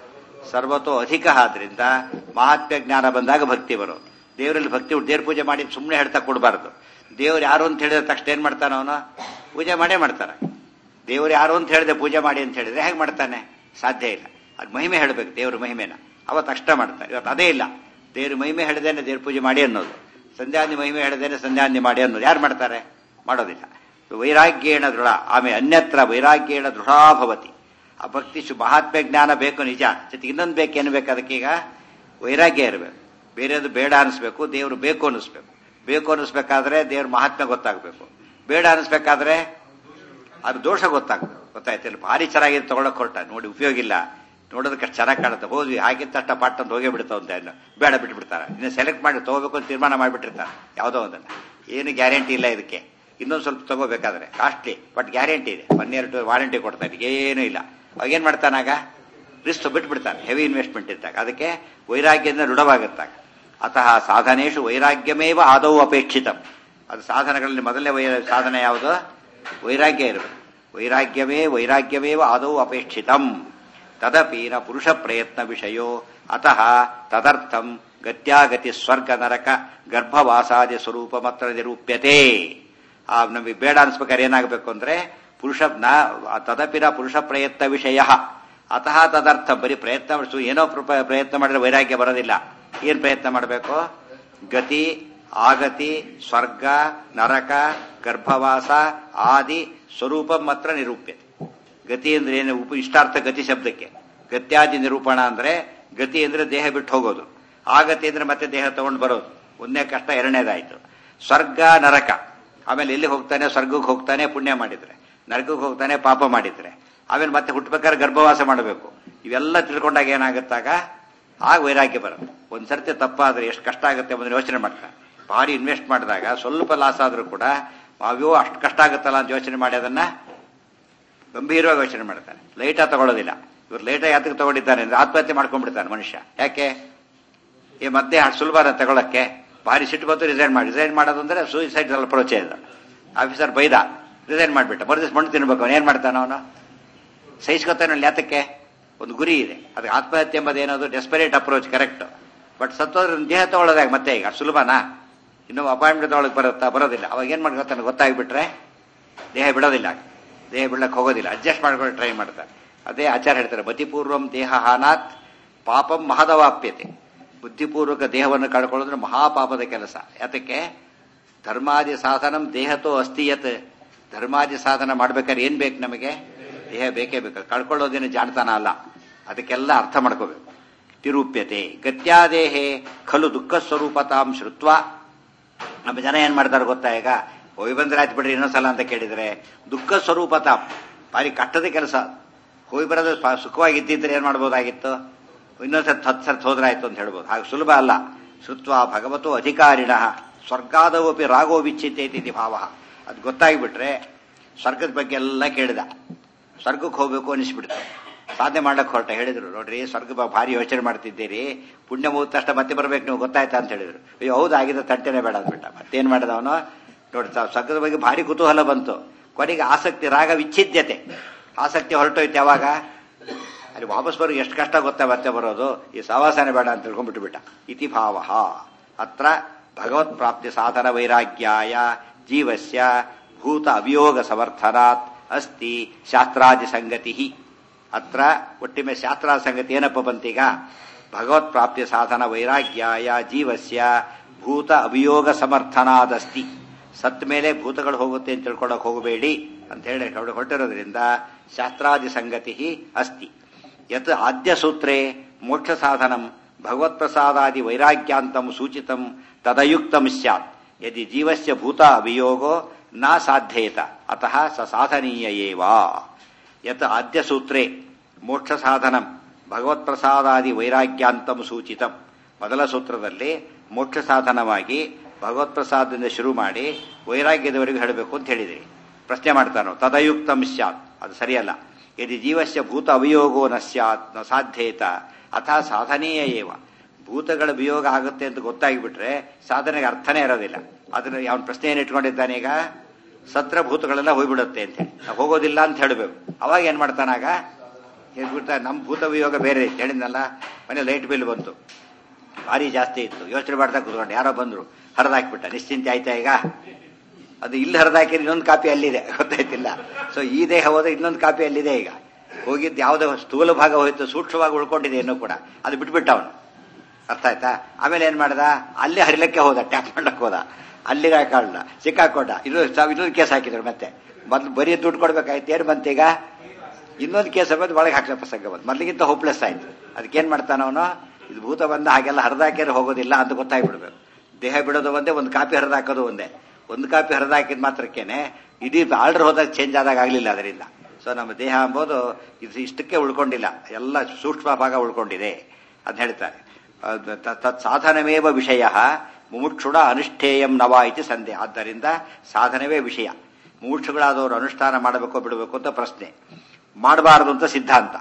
ಸರ್ವತೋ ಅಧಿಕ. ಆದ್ರಿಂದ ಮಹಾತ್ಮ್ಯ ಜ್ಞಾನ ಬಂದಾಗ ಭಕ್ತಿ ಬರೋದು. ದೇವರಲ್ಲಿ ಭಕ್ತಿ, ದೇವ್ರ ಪೂಜೆ ಮಾಡಿ ಸುಮ್ಮನೆ ಹೇಳ್ತಾ ಕೊಡಬಾರ್ದು. ದೇವ್ರು ಯಾರು ಅಂತ ಹೇಳಿದ ತಕ್ಷಣ ಏನ್ ಮಾಡ್ತಾನ ಅವನು? ಪೂಜೆ ಮಾಡೇ ಮಾಡ್ತಾನೆ. ದೇವ್ರು ಯಾರು ಅಂತ ಹೇಳಿದೆ ಪೂಜೆ ಮಾಡಿ ಅಂತ ಹೇಳಿದ್ರೆ ಹೇಗೆ ಮಾಡ್ತಾನೆ? ಸಾಧ್ಯ ಇಲ್ಲ. ಅದು ಮಹಿಮೆ ಹೇಳಬೇಕು, ದೇವ್ರ ಮಹಿಮೆನ. ಅವತ್ತು ಅಷ್ಟ ಮಾಡ್ತಾರೆ. ಇವತ್ತು ಅದೇ ಇಲ್ಲ. ದೇವ್ರ ಮಹಿಮೆ ಹೇಳಿದೇನೆ ದೇವ್ರ ಪೂಜೆ ಮಾಡಿ ಅನ್ನೋದು, ಸಂಧ್ಯಾನ್ಯ ಮಹಿಮೆ ಹೇಳಿದೇನೆ ಸಂಧ್ಯಾನ್ಯ ಮಾಡಿ ಅನ್ನೋದು ಯಾರು ಮಾಡ್ತಾರೆ? ಮಾಡೋದಿಲ್ಲ. ವೈರಾಗ್ಯೇಣ ದೃಢ. ಆಮೇಲೆ ಅನ್ಯತ್ರ ವೈರಾಗ್ಯೇಣ ದೃಢಾಭವತಿ. ಆ ಭಕ್ತಿ ಮಹಾತ್ಮ್ಯ ಜ್ಞಾನ ಬೇಕು ನಿಜ, ಜೊತೆಗೆ ಇನ್ನೊಂದು ಬೇಕೇನು ಬೇಕು? ಅದಕ್ಕೀಗ ವೈರಾಗ್ಯ ಇರಬೇಕು. ಬೇರೆದು ಬೇಡ ಅನಿಸ್ಬೇಕು, ದೇವ್ರು ಬೇಕು ಅನಿಸ್ಬೇಕು. ಬೇಕು ಅನಿಸ್ಬೇಕಾದ್ರೆ ದೇವ್ರ ಮಹಾತ್ಮ್ಯ ಗೊತ್ತಾಗಬೇಕು. ಬೇಡ ಅನಿಸ್ಬೇಕಾದ್ರೆ ಅದು ದೋಷ ಗೊತ್ತಾಗಬೇಕು. ಗೊತ್ತಾಯ್ತಿಲ್ಲ? ಭಾರಿ ಚೆನ್ನಾಗಿದೆ ತಗೊಳಕ್ ಹೊರಟ, ನೋಡಿ ಉಪಯೋಗ ಇಲ್ಲ, ನೋಡೋದಕ್ಕೆ ಚೆನ್ನಾಗಿ ಕಾಣುತ್ತೆ, ಹೋದ್ವಿ ಹಾಗಿದ್ದ ತಷ್ಟ ಪಾಟ್ ಅಂತ ಹೋಗೇ ಬಿಡ್ತಾವ ಅಂತ ಬೇಡ ಬಿಟ್ಬಿಡ್ತಾರೆ. ಇನ್ನು ಸೆಲೆಕ್ಟ್ ಮಾಡಿ ತಗೋಬೇಕು ಅಂತ ತೀರ್ಮಾನ ಮಾಡಿಬಿಟ್ಟಿರ್ತಾರೆ ಯಾವುದೋ ಒಂದನ್ನ. ಏನು ಗ್ಯಾರಂಟಿ ಇಲ್ಲ ಇದಕ್ಕೆ. ಇನ್ನೊಂದು ಸ್ವಲ್ಪ ತಗೋಬೇಕಾದ್ರೆ ಕಾಸ್ಟ್ಲಿ, ಬಟ್ ಗ್ಯಾರಂಟಿ ಇದೆ, 1 year ವಾರಂಟಿ ಕೊಡ್ತಾರೆ, ಏನೂ ಇಲ್ಲ. ಅವಾಗೇನ್ ಮಾಡ್ತಾನಾಗ? ರಿಸ್ಕ್ ಬಿಟ್ಬಿಡ್ತಾನೆ, ಹೆವಿ ಇನ್ವೆಸ್ಟ್ಮೆಂಟ್ ಇದ್ದಾಗ. ಅದಕ್ಕೆ ವೈರಾಗ್ಯದಿಂದ ದೃಢವಾಗುತ್ತಾಗ. ಅತಃ ಸಾಧನೇಶು ವೈರಾಗ್ಯಮೇವ ಆದೌ ಅಪೇಕ್ಷಿತಂ. ಅದು ಸಾಧನಗಳಲ್ಲಿ ಮೊದಲನೇ ಸಾಧನೆ ಯಾವುದು? ವೈರಾಗ್ಯ ಇರಬೇಕು. ವೈರಾಗ್ಯಮೇವ ಆದೌ ಅಪೇಕ್ಷಿತಂ. ತದಪಿ ನ ಪುರುಷ ಪ್ರಯತ್ನ ವಿಷಯೋ ಅತಃ ತದರ್ಥಂ ಗತ್ಯಾಗತಿ ಸ್ವರ್ಗ ನರಕ ಗರ್ಭವಾಸಾದಿ ಸ್ವರೂಪ ಮಾತ್ರ ನಿರೂಪ್ಯತೆ. ನಮಗೆ ಬೇಡ ಅನ್ಸ್ಬೇಕಾದ್ರೆ ಏನಾಗಬೇಕು ಅಂದ್ರೆ ತದಪಿನ ಪುರುಷ ಪ್ರಯತ್ನ ವಿಷಯ ಅತಃ ತದರ್ಥ. ಬರೀ ಪ್ರಯತ್ನ ಏನೋ ಪ್ರಯತ್ನ ಮಾಡಿದ್ರೆ ವೈರಾಗ್ಯ ಬರೋದಿಲ್ಲ. ಏನ್ ಪ್ರಯತ್ನ ಮಾಡಬೇಕು? ಗತಿ, ಆಗತಿ, ಸ್ವರ್ಗ, ನರಕ, ಗರ್ಭವಾಸ ಆದಿ ಸ್ವರೂಪ ಮಾತ್ರ ನಿರೂಪ್ಯತೆ. ಗತಿ ಅಂದ್ರೆ ಏನು? ಇಷ್ಟಾರ್ಥ ಗತಿ ಶಬ್ದಕ್ಕೆ. ಗತ್ಯಾದಿ ನಿರೂಪಣ ಅಂದ್ರೆ ಗತಿ ಅಂದ್ರೆ ದೇಹ ಬಿಟ್ಟು ಹೋಗೋದು, ಆಗತಿ ಅಂದ್ರೆ ಮತ್ತೆ ದೇಹ ತಗೊಂಡು ಬರೋದು. ಒಂದನೇ ಕಷ್ಟ, ಎರಡನೇದಾಯ್ತು. ಸ್ವರ್ಗ, ನರಕ. ಆಮೇಲೆ ಎಲ್ಲಿ ಹೋಗ್ತಾನೆ? ಸ್ವರ್ಗಕ್ಕೆ ಹೋಗ್ತಾನೆ ಪುಣ್ಯ ಮಾಡಿದ್ರೆ, ನರಕಕ್ಕೆ ಹೋಗ್ತಾನೆ ಪಾಪ ಮಾಡಿದ್ರೆ. ಆಮೇಲೆ ಮತ್ತೆ ಹುಟ್ಟಬೇಕಾದ್ರೆ ಗರ್ಭವಾಸ ಮಾಡಬೇಕು. ಇವೆಲ್ಲ ತಿಳ್ಕೊಂಡಾಗ ಏನಾಗುತ್ತಾಗ ಆಗ ವೈರಾಗ್ಯ ಬರುತ್ತೆ. ಒಂದ್ಸರ್ತಿ ತಪ್ಪಾದ್ರೆ ಎಷ್ಟು ಕಷ್ಟ ಆಗುತ್ತೆ ಅನ್ನೋದನ್ನ ಯೋಚನೆ ಮಾಡ್ತಾನೆ. ಭಾರಿ ಇನ್ವೆಸ್ಟ್ ಮಾಡಿದಾಗ ಸ್ವಲ್ಪ ಲಾಸ್ ಆದ್ರೂ ಕೂಡ ಅಯ್ಯೋ ಅಷ್ಟು ಕಷ್ಟ ಆಗುತ್ತಲ್ಲ ಅಂತ ಯೋಚನೆ ಮಾಡಿ ಅದನ್ನ ಗಂಭೀರವಾಗಿ ಯೋಚನೆ ಮಾಡ್ತಾನೆ. ಲೈಟಾಗಿ ತಗೊಳ್ಳೋದಿಲ್ಲ. ಇವ್ರು ಲೈಟಾಗಿ ಯಾತಕ್ಕೆ ತಗೊಂಡಿದ್ದಾನೆ ಅಂದ್ರೆ ಆತ್ಮಹತ್ಯೆ ಮಾಡ್ಕೊಂಡ್ಬಿಡ್ತಾನೆ ಮನುಷ್ಯ. ಯಾಕೆ ಮತ್ತೆ ಅಷ್ಟು ಸುಲಭ ತಗೊಳಕ್ಕೆ? ಭಾರಿ ಸಿಟ್ಟು ಬಂತು, ರಿಸೈನ್ ಮಾಡೋದು ಅಂದ್ರೆ ಸೂಸೈಡ್ ಅಪ್ರೋಚ್ ಇದೆ. ಆಫೀಸರ್ ಬೈದ, ರಿಸೈನ್ ಮಾಡಿಬಿಟ್ಟ. ಬರೆದಿಸ್ ಮಣ್ಣು ತಿನ್ಬೇಕು. ಅವನು ಏನ್ ಮಾಡ್ತಾನ? ಅವನು ಸಹಿಸ್ಕೊತಾನೆ. ಯಾತಕ್ಕೆ? ಒಂದು ಗುರಿ ಇದೆ. ಅದಕ್ಕೆ ಆತ್ಮಹತ್ಯೆ ಎಂಬುದು ಏನದು ಡೆಸ್ಪರೇಟ್ ಅಪ್ರೋಚ್, ಕರೆಕ್ಟ್. ಬಟ್ ಸತ್ತೋದ್ರ ದೇಹ ತಗೊಳ್ಳೋದಾಗ ಮತ್ತೆ ಈಗ ಸುಲಭನಾ? ಇನ್ನೂ ಅಪಾಯಿಂಟ್ಮೆಂಟ್ ಒಳಗೆ ಬರೋದಿಲ್ಲ. ಅವಾಗ ಏನ್ ಮಾಡ್ಕೊತಾನೆ ಗೊತ್ತಾಗ್ಬಿಟ್ರೆ ದೇಹ ಬಿಡೋದಿಲ್ಲ. ದೇಹ ಬಿಡಕ್ಕೆ ಹೋಗೋದಿಲ್ಲ. ಅಡ್ಜಸ್ಟ್ ಮಾಡ್ಕೊಂಡು ಟ್ರೈ ಮಾಡ್ತಾರೆ. ಅದೇ ಆಚಾರ ಹೇಳ್ತಾರೆ, ಮತಿಪೂರ್ವಂ ದೇಹ ಹಾನಾತ್ ಪಾಪಂ ಮಹದವಾಪ್ಯತೆ. ಬುದ್ಧಿಪೂರ್ವಕ ದೇಹವನ್ನು ಕಳ್ಕೊಳ್ಳೋದ್ರೆ ಮಹಾಪಾಪದ ಕೆಲಸ. ಯಾತಕ್ಕೆ? ಧರ್ಮಾದಿ ಸಾಧನಂ ದೇಹತೋ ಅಸ್ತಿಯತ್. ಧರ್ಮಾದಿ ಸಾಧನ ಮಾಡ್ಬೇಕಾದ್ರೆ ಏನ್ ಬೇಕು ನಮಗೆ? ದೇಹ ಬೇಕೇ ಬೇಕು. ಕಳ್ಕೊಳ್ಳೋದೇನು ಜಾಣತನ ಅಲ್ಲ. ಅದಕ್ಕೆಲ್ಲ ಅರ್ಥ ಮಾಡ್ಕೋಬೇಕು. ತಿರೂಪ್ಯತೆ ಗತ್ಯಾದೇಹೇ ಖಲು ದುಃಖ ಸ್ವರೂಪತಾಂ ಶ್ರುತ್ವ. ನಮ್ಮ ಜನ ಏನ್ ಮಾಡ್ತಾರೆ ಗೊತ್ತಾ? ಈಗ ಹೋಗಿ ಬಂದ್ರೆ ಆಯ್ತು ಬಿಡ್ರಿ ಇನ್ನೊಂದ್ಸಲ ಅಂತ ಕೇಳಿದ್ರೆ ದುಃಖ ಸ್ವರೂಪತಾಂ. ಭಾರಿ ಕಷ್ಟದ ಕೆಲಸ. ಹೋಗಿ ಬರೋದು ಸುಖವಾಗಿದ್ದಿದ್ರೆ ಏನ್ ಮಾಡ್ಬೋದಾಗಿತ್ತು? ಇನ್ನೊಂದ್ಸತ್ 10 ಸರ್ತಿ ಹೋದ್ರಾಯ್ತು ಅಂತ ಹೇಳ್ಬೋದು. ಹಾಗೆ ಸುಲಭ ಅಲ್ಲ. ಶ್ರುತ್ವ ಭಗವತೋ ಅಧಿಕಾರಿಣ ಸ್ವರ್ಗಾದವಪಿ ರಾಗೋ ವಿಚ್ಛಿತೇತಿ ಭಾವ. ಅದು ಗೊತ್ತಾಗಿಬಿಟ್ರೆ ಸ್ವರ್ಗದ ಬಗ್ಗೆ ಎಲ್ಲ ಕೇಳಿದ. ಸ್ವರ್ಗಕ್ಕೆ ಹೋಗ್ಬೇಕು ಅನಿಸ್ಬಿಡ್ತು. ಸಾಧನೆ ಮಾಡಕ್ ಹೊರಟ. ಹೇಳಿದ್ರು, ನೋಡ್ರಿ ಸ್ವರ್ಗ ಭಾರಿ ಯೋಚನೆ ಮಾಡ್ತಿದ್ದೀರಿ, ಪುಣ್ಯ ಮುಗಿದ ತಕ್ಷಣ ಮತ್ತೆ ಬರ್ಬೇಕು ನೀವು, ಗೊತ್ತಾಯ್ತಾ ಅಂತ ಹೇಳಿದ್ರು. ಅಯ್ಯೋ ಹೌದು, ಆಗಿದ್ದ ತಂಟೆನೇ ಬೇಡ ಅಂದ್ಬಿಟ್ಟ. ಮತ್ತೇನ್ ಮಾಡಿದ ಅವನು? ನೋಡಿ, ಸ್ವರ್ಗದ ಬಗ್ಗೆ ಭಾರಿ ಕುತೂಹಲ ಬಂತು. ಕೊನೆಗೆ ಆಸಕ್ತಿ, ರಾಗ ವಿಚ್ಛಿದ್ಯತೆ, ಆಸಕ್ತಿ ಹೊರಟೋಯ್ತು. ಯಾವಾಗ? ಅಲ್ಲಿ ವಾಪಸ್ ಬರೋ ಎಷ್ಟು ಕಷ್ಟ ಗೊತ್ತಾ ಮತ್ತೆ ಬರೋದು. ಈ ಸವಾಸನೆ ಬೇಡ ಅಂತ ತಿಳ್ಕೊಂಡ್ಬಿಟ್ಟು ಇತಿ ಭಾವ. ಅತ್ರ ಭಗವತ್ ಪ್ರಾಪ್ತಿ ಸಾಧನ ವೈರಾಗ್ಯಾಯ ಜೀವಸ್ಯ ಭೂತ ಅವಿಯೋಗ ಸಮರ್ಥನಾತ್ ಅಸ್ತಿ ಶಾಸ್ತ್ರಾದಿ ಸಂಗತಿ. ಅತ್ರ ಒಟ್ಟಿಮೆ ಶಾಸ್ತ್ರಾದ ಸಂಗತಿ ಏನಪ್ಪ ಬಂತೀಗ? ಭಗವತ್ ಪ್ರಾಪ್ತಿ ಸಾಧನ ವೈರಾಗ್ಯಾಯ ಜೀವಸ್ಯ ಭೂತ ಅವಿಯೋಗ ಸಮರ್ಥನಾದಸ್ತಿ. ಸತ್ ಮೇಲೆ ಭೂತಗಳು ಹೋಗುತ್ತೆ ಅಂತ ತಿಳ್ಕೊಳ್ಳೋಕೆ ಹೋಗಬೇಡಿ ಅಂತ ಹೇಳಿ ಹೊರಟಿರೋದ್ರಿಂದ ಶಾಸ್ತ್ರಾದಿ ಸಂಗತಿ ಅಸ್ತಿ. ಯತ್ ಆದ್ಯ ಸೂತ್ರೇ ಮೋಕ್ಷ ಸಾಧನಂ ಭಗವತ್ ಪ್ರಸಾದಾದಿ ವೈರಾಗ್ಯಾಂತಂ ಸೂಚಿತಂ ತದಯುಕ್ತಂ ಸ್ಯಾತ್. ಯದಿ ಜೀವಸ್ಯ ಭೂತ ಅವಿಯೋಗೋ ನ ಸಾಧ್ಯೇತ ಅತಃ ಸ ಸಾಧನೀಯ ಏವ. ಯತ್ ಆದ್ಯ ಸೂತ್ರೇ ಮೋಕ್ಷ ಸಾಧನಂ ಭಗವತ್ ಪ್ರಸಾದಾದಿ ವೈರಾಗ್ಯಾಂತಂ ಸೂಚಿತಂ. ಮೊದಲ ಸೂತ್ರದಲ್ಲಿ ಮೋಕ್ಷ ಸಾಧನವಾಗಿ ಭಗವತ್ ಪ್ರಸಾದದಿಂದ ಶುರು ಮಾಡಿ ವೈರಾಗ್ಯದವರೆಗೂ ಹೇಳಬೇಕು ಅಂತ ಹೇಳಿದಿರಿ. ಪ್ರಶ್ನೆ ಮಾಡ್ತಾನೋ ತದಯುಕ್ತಂ ಸ್ಯಾತ್, ಅದು ಸರಿಯಲ್ಲ. ಯದಿ ಜೀವಸ್ಯ ಭೂತ ಅವಿಯೋಗೋ ನ ಸ್ಯಾತ್ ನ ಸಾಧ್ಯೇತ ಅಥಾ ಸಾಧನೀಯ ಏವ. ಭೂತಗಳ ವಿಯೋಗ ಆಗುತ್ತೆ ಅಂತ ಗೊತ್ತಾಗಿಬಿಟ್ರೆ ಸಾಧನೆಗೆ ಅರ್ಥನೇ ಇರೋದಿಲ್ಲ. ಅದನ್ನ ಅವನ ಪ್ರಶ್ನೆ ಏನು ಇಟ್ಕೊಂಡಿದ್ದಾನೆ? ಈಗ ಸತ್ರ ಭೂತಗಳೆಲ್ಲ ಹೋಗ್ಬಿಡುತ್ತೆ ಅಂತ ಹೇಳಿ ಹೋಗೋದಿಲ್ಲ ಅಂತ ಹೇಳಬೇಕು. ಅವಾಗ ಏನ್ ಮಾಡ್ತಾನಾಗ ಹೇಳ್ಬಿಡ್ತಾ, ನಮ್ಮ ಭೂತ ವಿಯೋಗ ಬೇರೆ ಇತ್ತು ಹೇಳಿದ್ನಲ್ಲ. ಮನೆ ಲೈಟ್ ಬಿಲ್ ಬಂತು, ಭಾರಿ ಜಾಸ್ತಿ ಇತ್ತು. ಯೋಚನೆ ಮಾಡ್ತಾ ಕೂತ್ಕೊಂಡು ಯಾರೋ ಬಂದ್ರು, ಹರಿದಾಕ್ಬಿಟ್ಟ. ನಿಶ್ಚಿಂತೆ ಆಯ್ತಾ? ಈಗ ಅದು ಇಲ್ಲಿ ಹರಿದಾಕಿದ್ರೆ ಇನ್ನೊಂದು ಕಾಪಿ ಅಲ್ಲಿದೆ, ಗೊತ್ತಾಯ್ತಿಲ್ಲ. ಸೊ ಈ ದೇಹ ಹೋದ್ರೆ ಇನ್ನೊಂದು ಕಾಪಿ ಅಲ್ಲಿದೆ. ಈಗ ಹೋಗಿದ್ದು ಯಾವುದೋ ಸ್ಥೂಲ ಭಾಗ ಹೋಯ್ತು, ಸೂಕ್ಷ್ಮವಾಗಿ ಉಳ್ಕೊಂಡಿದೆ ಇನ್ನೂ ಕೂಡ. ಅದು ಬಿಟ್ಬಿಟ್ಟ ಅವನು. ಅರ್ಥ ಆಯ್ತಾ? ಆಮೇಲೆ ಏನ್ ಮಾಡ್ದ? ಅಲ್ಲೇ ಹರಿಲಕ್ಕೆ ಹೋದ, ಟ್ಯಾಪ್ ಮಾಡಕ್ ಹೋದ. ಅಲ್ಲಿಗೆ ಹಾಕೊಳ್ಳ, ಸಿಕ್ಕಾಕೊಂಡ. ಇನ್ನೊಂದು ಕೇಸ್ ಹಾಕಿದ್ರು. ಮತ್ತೆ ಮೊದ್ಲು ಬರೀ ದುಡ್ಡು ಕೊಡ್ಬೇಕಾಯ್ತು. ಏನ್ ಬಂತೀಗ? ಇನ್ನೊಂದು ಕೇಸ್ ಬಂದು ಒಳಗೆ ಹಾಕ್ಲ ಪ್ರಸಂಗ ಬಂದು ಮೊದಲಿಗಿಂತ ಹೋಪ್ಲೆಸ್ ಆಯ್ತು. ಅದಕ್ಕೇನ್ ಮಾಡ್ತಾನ ಅವನು? ಇದು ಭೂತ ಬಂದ ಹಾಗೆಲ್ಲ ಹರಿದಾಕಿದ್ರೆ ಹೋಗೋದಿಲ್ಲ ಅಂತ ಗೊತ್ತಾಗ್ಬಿಡ್ಬೇಕು. ದೇಹ ಬಿಡೋದು ಒಂದೇ, ಒಂದು ಕಾಪಿ ಹರಿದಾಕೋದು ಒಂದೇ. ಒಂದು ಕಾಪಿ ಹರಿದಾಕಿದ ಮಾತ್ರಕ್ಕೇನೆ ಇಡೀ ಆರ್ಡರ್ ಹೋದಾಗ ಚೇಂಜ್ ಆದಾಗ ಆಗ್ಲಿಲ್ಲ ಅದರಿಂದ. ಸೊ ನಮ್ಮ ದೇಹ ಎಂಬುದು ಇದು ಇಷ್ಟಕ್ಕೆ ಉಳ್ಕೊಂಡಿಲ್ಲ, ಎಲ್ಲ ಸೂಕ್ಷ್ಮ ಭಾಗ ಉಳ್ಕೊಂಡಿದೆ ಅಂತ ಹೇಳ್ತಾರೆ. ತತ್ ಸಾಧನಮೇವ ವಿಷಯ ಮುಮುಕ್ಷುಡ ಅನುಷ್ಠೇಯಂ ನವ ಇತಿ ಸಂದೇಹ. ಆದ್ದರಿಂದ ಸಾಧನವೇ ವಿಷಯ. ಮುಮುಕ್ಷುಗಳಾದವರು ಅನುಷ್ಠಾನ ಮಾಡಬೇಕೋ ಬಿಡಬೇಕು ಅಂತ ಪ್ರಶ್ನೆ. ಮಾಡಬಾರದು ಅಂತ ಸಿದ್ಧಾಂತ.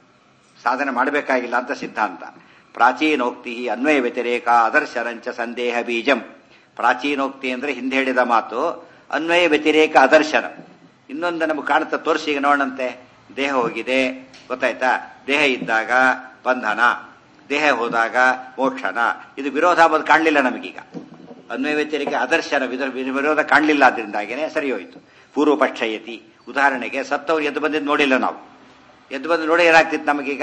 ಸಾಧನೆ ಮಾಡಬೇಕಾಗಿಲ್ಲ ಅಂತ ಸಿದ್ಧಾಂತ. ಪ್ರಾಚೀನೋಕ್ತಿ ಅನ್ವಯ ವ್ಯತಿರೇಕ ಅದರ್ಶನಂಚ ಸಂದೇಹ ಬೀಜಂ. ಪ್ರಾಚೀನೋಕ್ತಿ ಅಂದ್ರೆ ಹಿಂದೆ ಹೇಳಿದ ಮಾತು, ಅನ್ವಯ ವ್ಯತಿರೇಕ ಅದರ್ಶನ. ಇನ್ನೊಂದು ನಮಗೆ ಕಾಣುತ್ತಾ, ತೋರಿಸಿ ಈಗ ನೋಡಂತೆ. ದೇಹ ಹೋಗಿದೆ, ಗೊತ್ತಾಯ್ತಾ? ದೇಹ ಇದ್ದಾಗ ಬಂಧನ, ದೇಹ ಹೋದಾಗ ಮೋಕ್ಷಣ. ಇದು ವಿರೋಧ ಅಂಬುದು ಕಾಣಲಿಲ್ಲ ನಮಗೀಗ. ಅನ್ವಯ ವ್ಯತಿರೇಕ ಅದರ್ಶನ ವಿರೋಧ ಕಾಣಲಿಲ್ಲ. ಅದರಿಂದಾಗೇನೆ ಸರಿ ಹೋಯ್ತು. ಪೂರ್ವಪಕ್ಷಯತಿ. ಉದಾಹರಣೆಗೆ ಸತ್ತವ್ರು ಎದ್ದು ಬಂದಿದ್ದು ನೋಡಿಲ್ಲ ನಾವು. ಎದ್ದು ಬಂದು ನೋಡಿ ಏನಾಗ್ತಿತ್ತು ನಮಗೀಗ?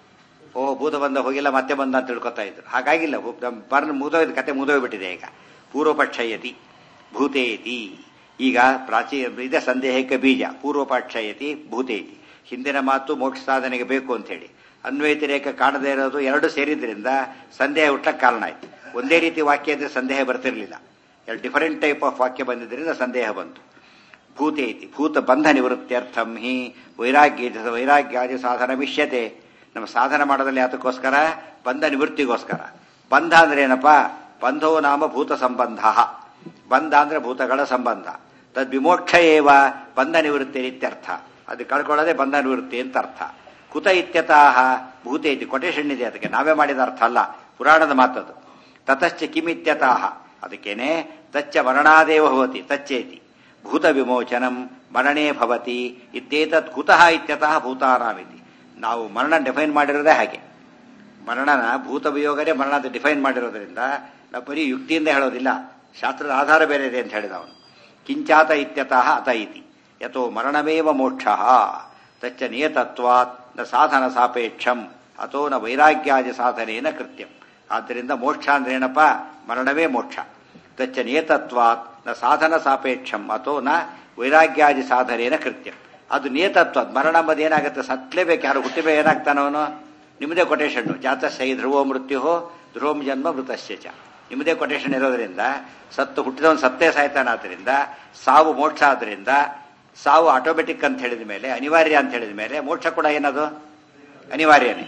ಓ ಭೂತ ಬಂದ ಹೋಗಿಲ್ಲ, ಮತ್ತೆ ಬಂದ ಅಂತ ತಿಳ್ಕೊತಾ ಇದ್ರು. ಹಾಗಾಗಿಲ್ಲ. ಮುಗಿದೋಯ್ತು, ಕತೆ ಮುಗಿದೋಗ್ಬಿಟ್ಟಿದೆ. ಈಗ ಪೂರ್ವಪಕ್ಷಯತಿ ಭೂತೇತಿ. ಈಗ ಇದೇ ಸಂದೇಹಕ್ಕೆ ಬೀಜ. ಪೂರ್ವಪಕ್ಷಯತಿ ಭೂತೇತಿ. ಹಿಂದಿನ ಮಾತು ಮೋಕ್ಷ ಸಾಧನೆಗೆ ಬೇಕು ಅಂತ ಹೇಳಿ. ಅನ್ವಯತಿರೇಕ ಕಾಣದೇ ಇರೋದು ಎರಡು ಸೇರಿದ್ರಿಂದ ಸಂದೇಹ ಹುಟ್ಟಕ್ಕೆ ಕಾರಣ ಆಯ್ತು. ಒಂದೇ ರೀತಿ ವಾಕ್ಯ ಇದ್ರೆ ಸಂದೇಹ ಬರ್ತಿರ್ಲಿಲ್ಲ. ಎರಡು ಡಿಫರೆಂಟ್ ಟೈಪ್ ಆಫ್ ವಾಕ್ಯ ಬಂದಿದ್ರಿಂದ ಸಂದೇಹ ಬಂತು. ಭೂತೇತಿ ಭೂತ ಬಂಧ ನಿವೃತ್ತಿಯರ್ಥಂ ಹಿ ವೈರಾಗ್ಯಾದಿ ಸಾಧನ ಮಿಷ್ಯತೆ. ನಮ್ಮ ಸಾಧನ ಮಾಡೋದಲ್ಲಿ ಯಾತಕ್ಕೋಸ್ಕರ? ಬಂಧ ನಿವೃತ್ತಿಗೋಸ್ಕರ. ಬಂಧ ಅಂದ್ರೆ ಏನಪ್ಪಾ? ಬಂಧೋ ನಾಮ ಭೂತ ಸಂಬಂಧ. ಬಂಧ ಅಂದ್ರೆ ಭೂತಗಳ ಸಂಬಂಧ. ತದ್ ವಿಮೋಕ್ಷ ಏವ ಬಂಧ ನಿವೃತ್ತಿ ಇತ್ಯರ್ಥ. ಅದು ಕಳ್ಕೊಳ್ಳೋದೇ ಬಂಧ ನಿವೃತ್ತಿ ಅಂತ ಅರ್ಥ. ಕುತ ಇತ್ಯತಃ ಭೂತೇತಿ ಕೊಟೇಶನ್ ಇದೆ ಅದಕ್ಕೆ, ನಾವೇ ಮಾಡಿದ ಅರ್ಥ ಅಲ್ಲ, ಪುರಾಣದ ಮಾತದು. ತತಶ್ಚ ಕಿಮಿತ್ಯತಃ ಅದಕ್ಕೇನೆ ತಚ್ಚ ಮರಣಾದೇವ ಭವತಿ ತಚ್ಚೇತಿ ಭೂತ ವಿಮೋಚನಂ ಮರಣೇ ಭವತಿ ಇತ್ಯೇತತ್ ಕುತಃ ಇತ್ಯತಃ ಭೂತಾನಾಮಿತಿ. ನಾವು ಮರಣ ಡಿಫೈನ್ ಮಾಡಿರೋದೇ ಹಾಗೆ. ಮರಣನ ಭೂತ ವಿಯೋಗನೇ ಮರಣ ಅಂತ ಡಿಫೈನ್ ಮಾಡಿರೋದ್ರಿಂದ ನಾವು ಬರೀ ಯುಕ್ತಿಯಿಂದ ಹೇಳೋದಿಲ್ಲ, ಶಾಸ್ತ್ರದ ಆಧಾರ ಬೇರೆ ಇದೆ ಅಂತ ಹೇಳಿದ ಅವನು. ಕಿಂಚಾತ ಇತ್ಯತಃ ಅತ ಇತಿ ಯಥೋ ಮರಣಮೇವ ಮೋಕ್ಷ ತಚ್ಚ ನಿಯತತ್ವಾತ್ ನ ಸಾಧನ ಸಾಪೇಕ್ಷಂ ಅಥೋ ನ ವೈರಾಗ್ಯಾದಿ ಸಾಧನೇನ ಕೃತ್ಯಂ. ಆದ್ದರಿಂದ ಮೋಕ್ಷ ಅಂದ್ರೆ ಏನಪ್ಪ? ಮರಣವೇ ಮೋಕ್ಷ. ತಚ್ಚ ನಿಯತತ್ವಾತ್ ನ ಸಾಧನ ಸಾಪೇಕ್ಷಂ ಅಥೋ ನ ವೈರಾಗ್ಯಾದಿ ಸಾಧನೇನ ಕೃತ್ಯಂ. ಅದು ನಿಯತತ್ವ. ಮರಣ ಎಂಬುದು ಏನಾಗುತ್ತೆ? ಸತ್ಲೇಬೇಕು. ಯಾರು ಹುಟ್ಟಿಬೇ ಏನಾಗ್ತಾನವನು? ನಿಮ್ಮದೇ ಕೊಟೇಶನ್. ಜಾತಸ್ಸೈ ಧ್ರುವೋ ಮೃತ್ಯು ಧ್ರುವಂ ಜನ್ಮ ಮೃತಸ್ಯ ಚ. ನಿಮ್ಮದೇ ಕೊಟೇಶನ್ ಇರೋದ್ರಿಂದ ಸತ್ತು ಹುಟ್ಟಿದವನು ಸತ್ತೇ ಸಾಯ್ತಾನಾದ್ರಿಂದ ಸಾವು ಮೋಕ್ಷ. ಆದ್ರಿಂದ ಸಾವು ಆಟೋಮೆಟಿಕ್ ಅಂತ ಹೇಳಿದ ಮೇಲೆ, ಅನಿವಾರ್ಯ ಅಂತ ಹೇಳಿದ ಮೇಲೆ ಮೋಕ್ಷ ಕೂಡ ಏನದು? ಅನಿವಾರ್ಯನೇ.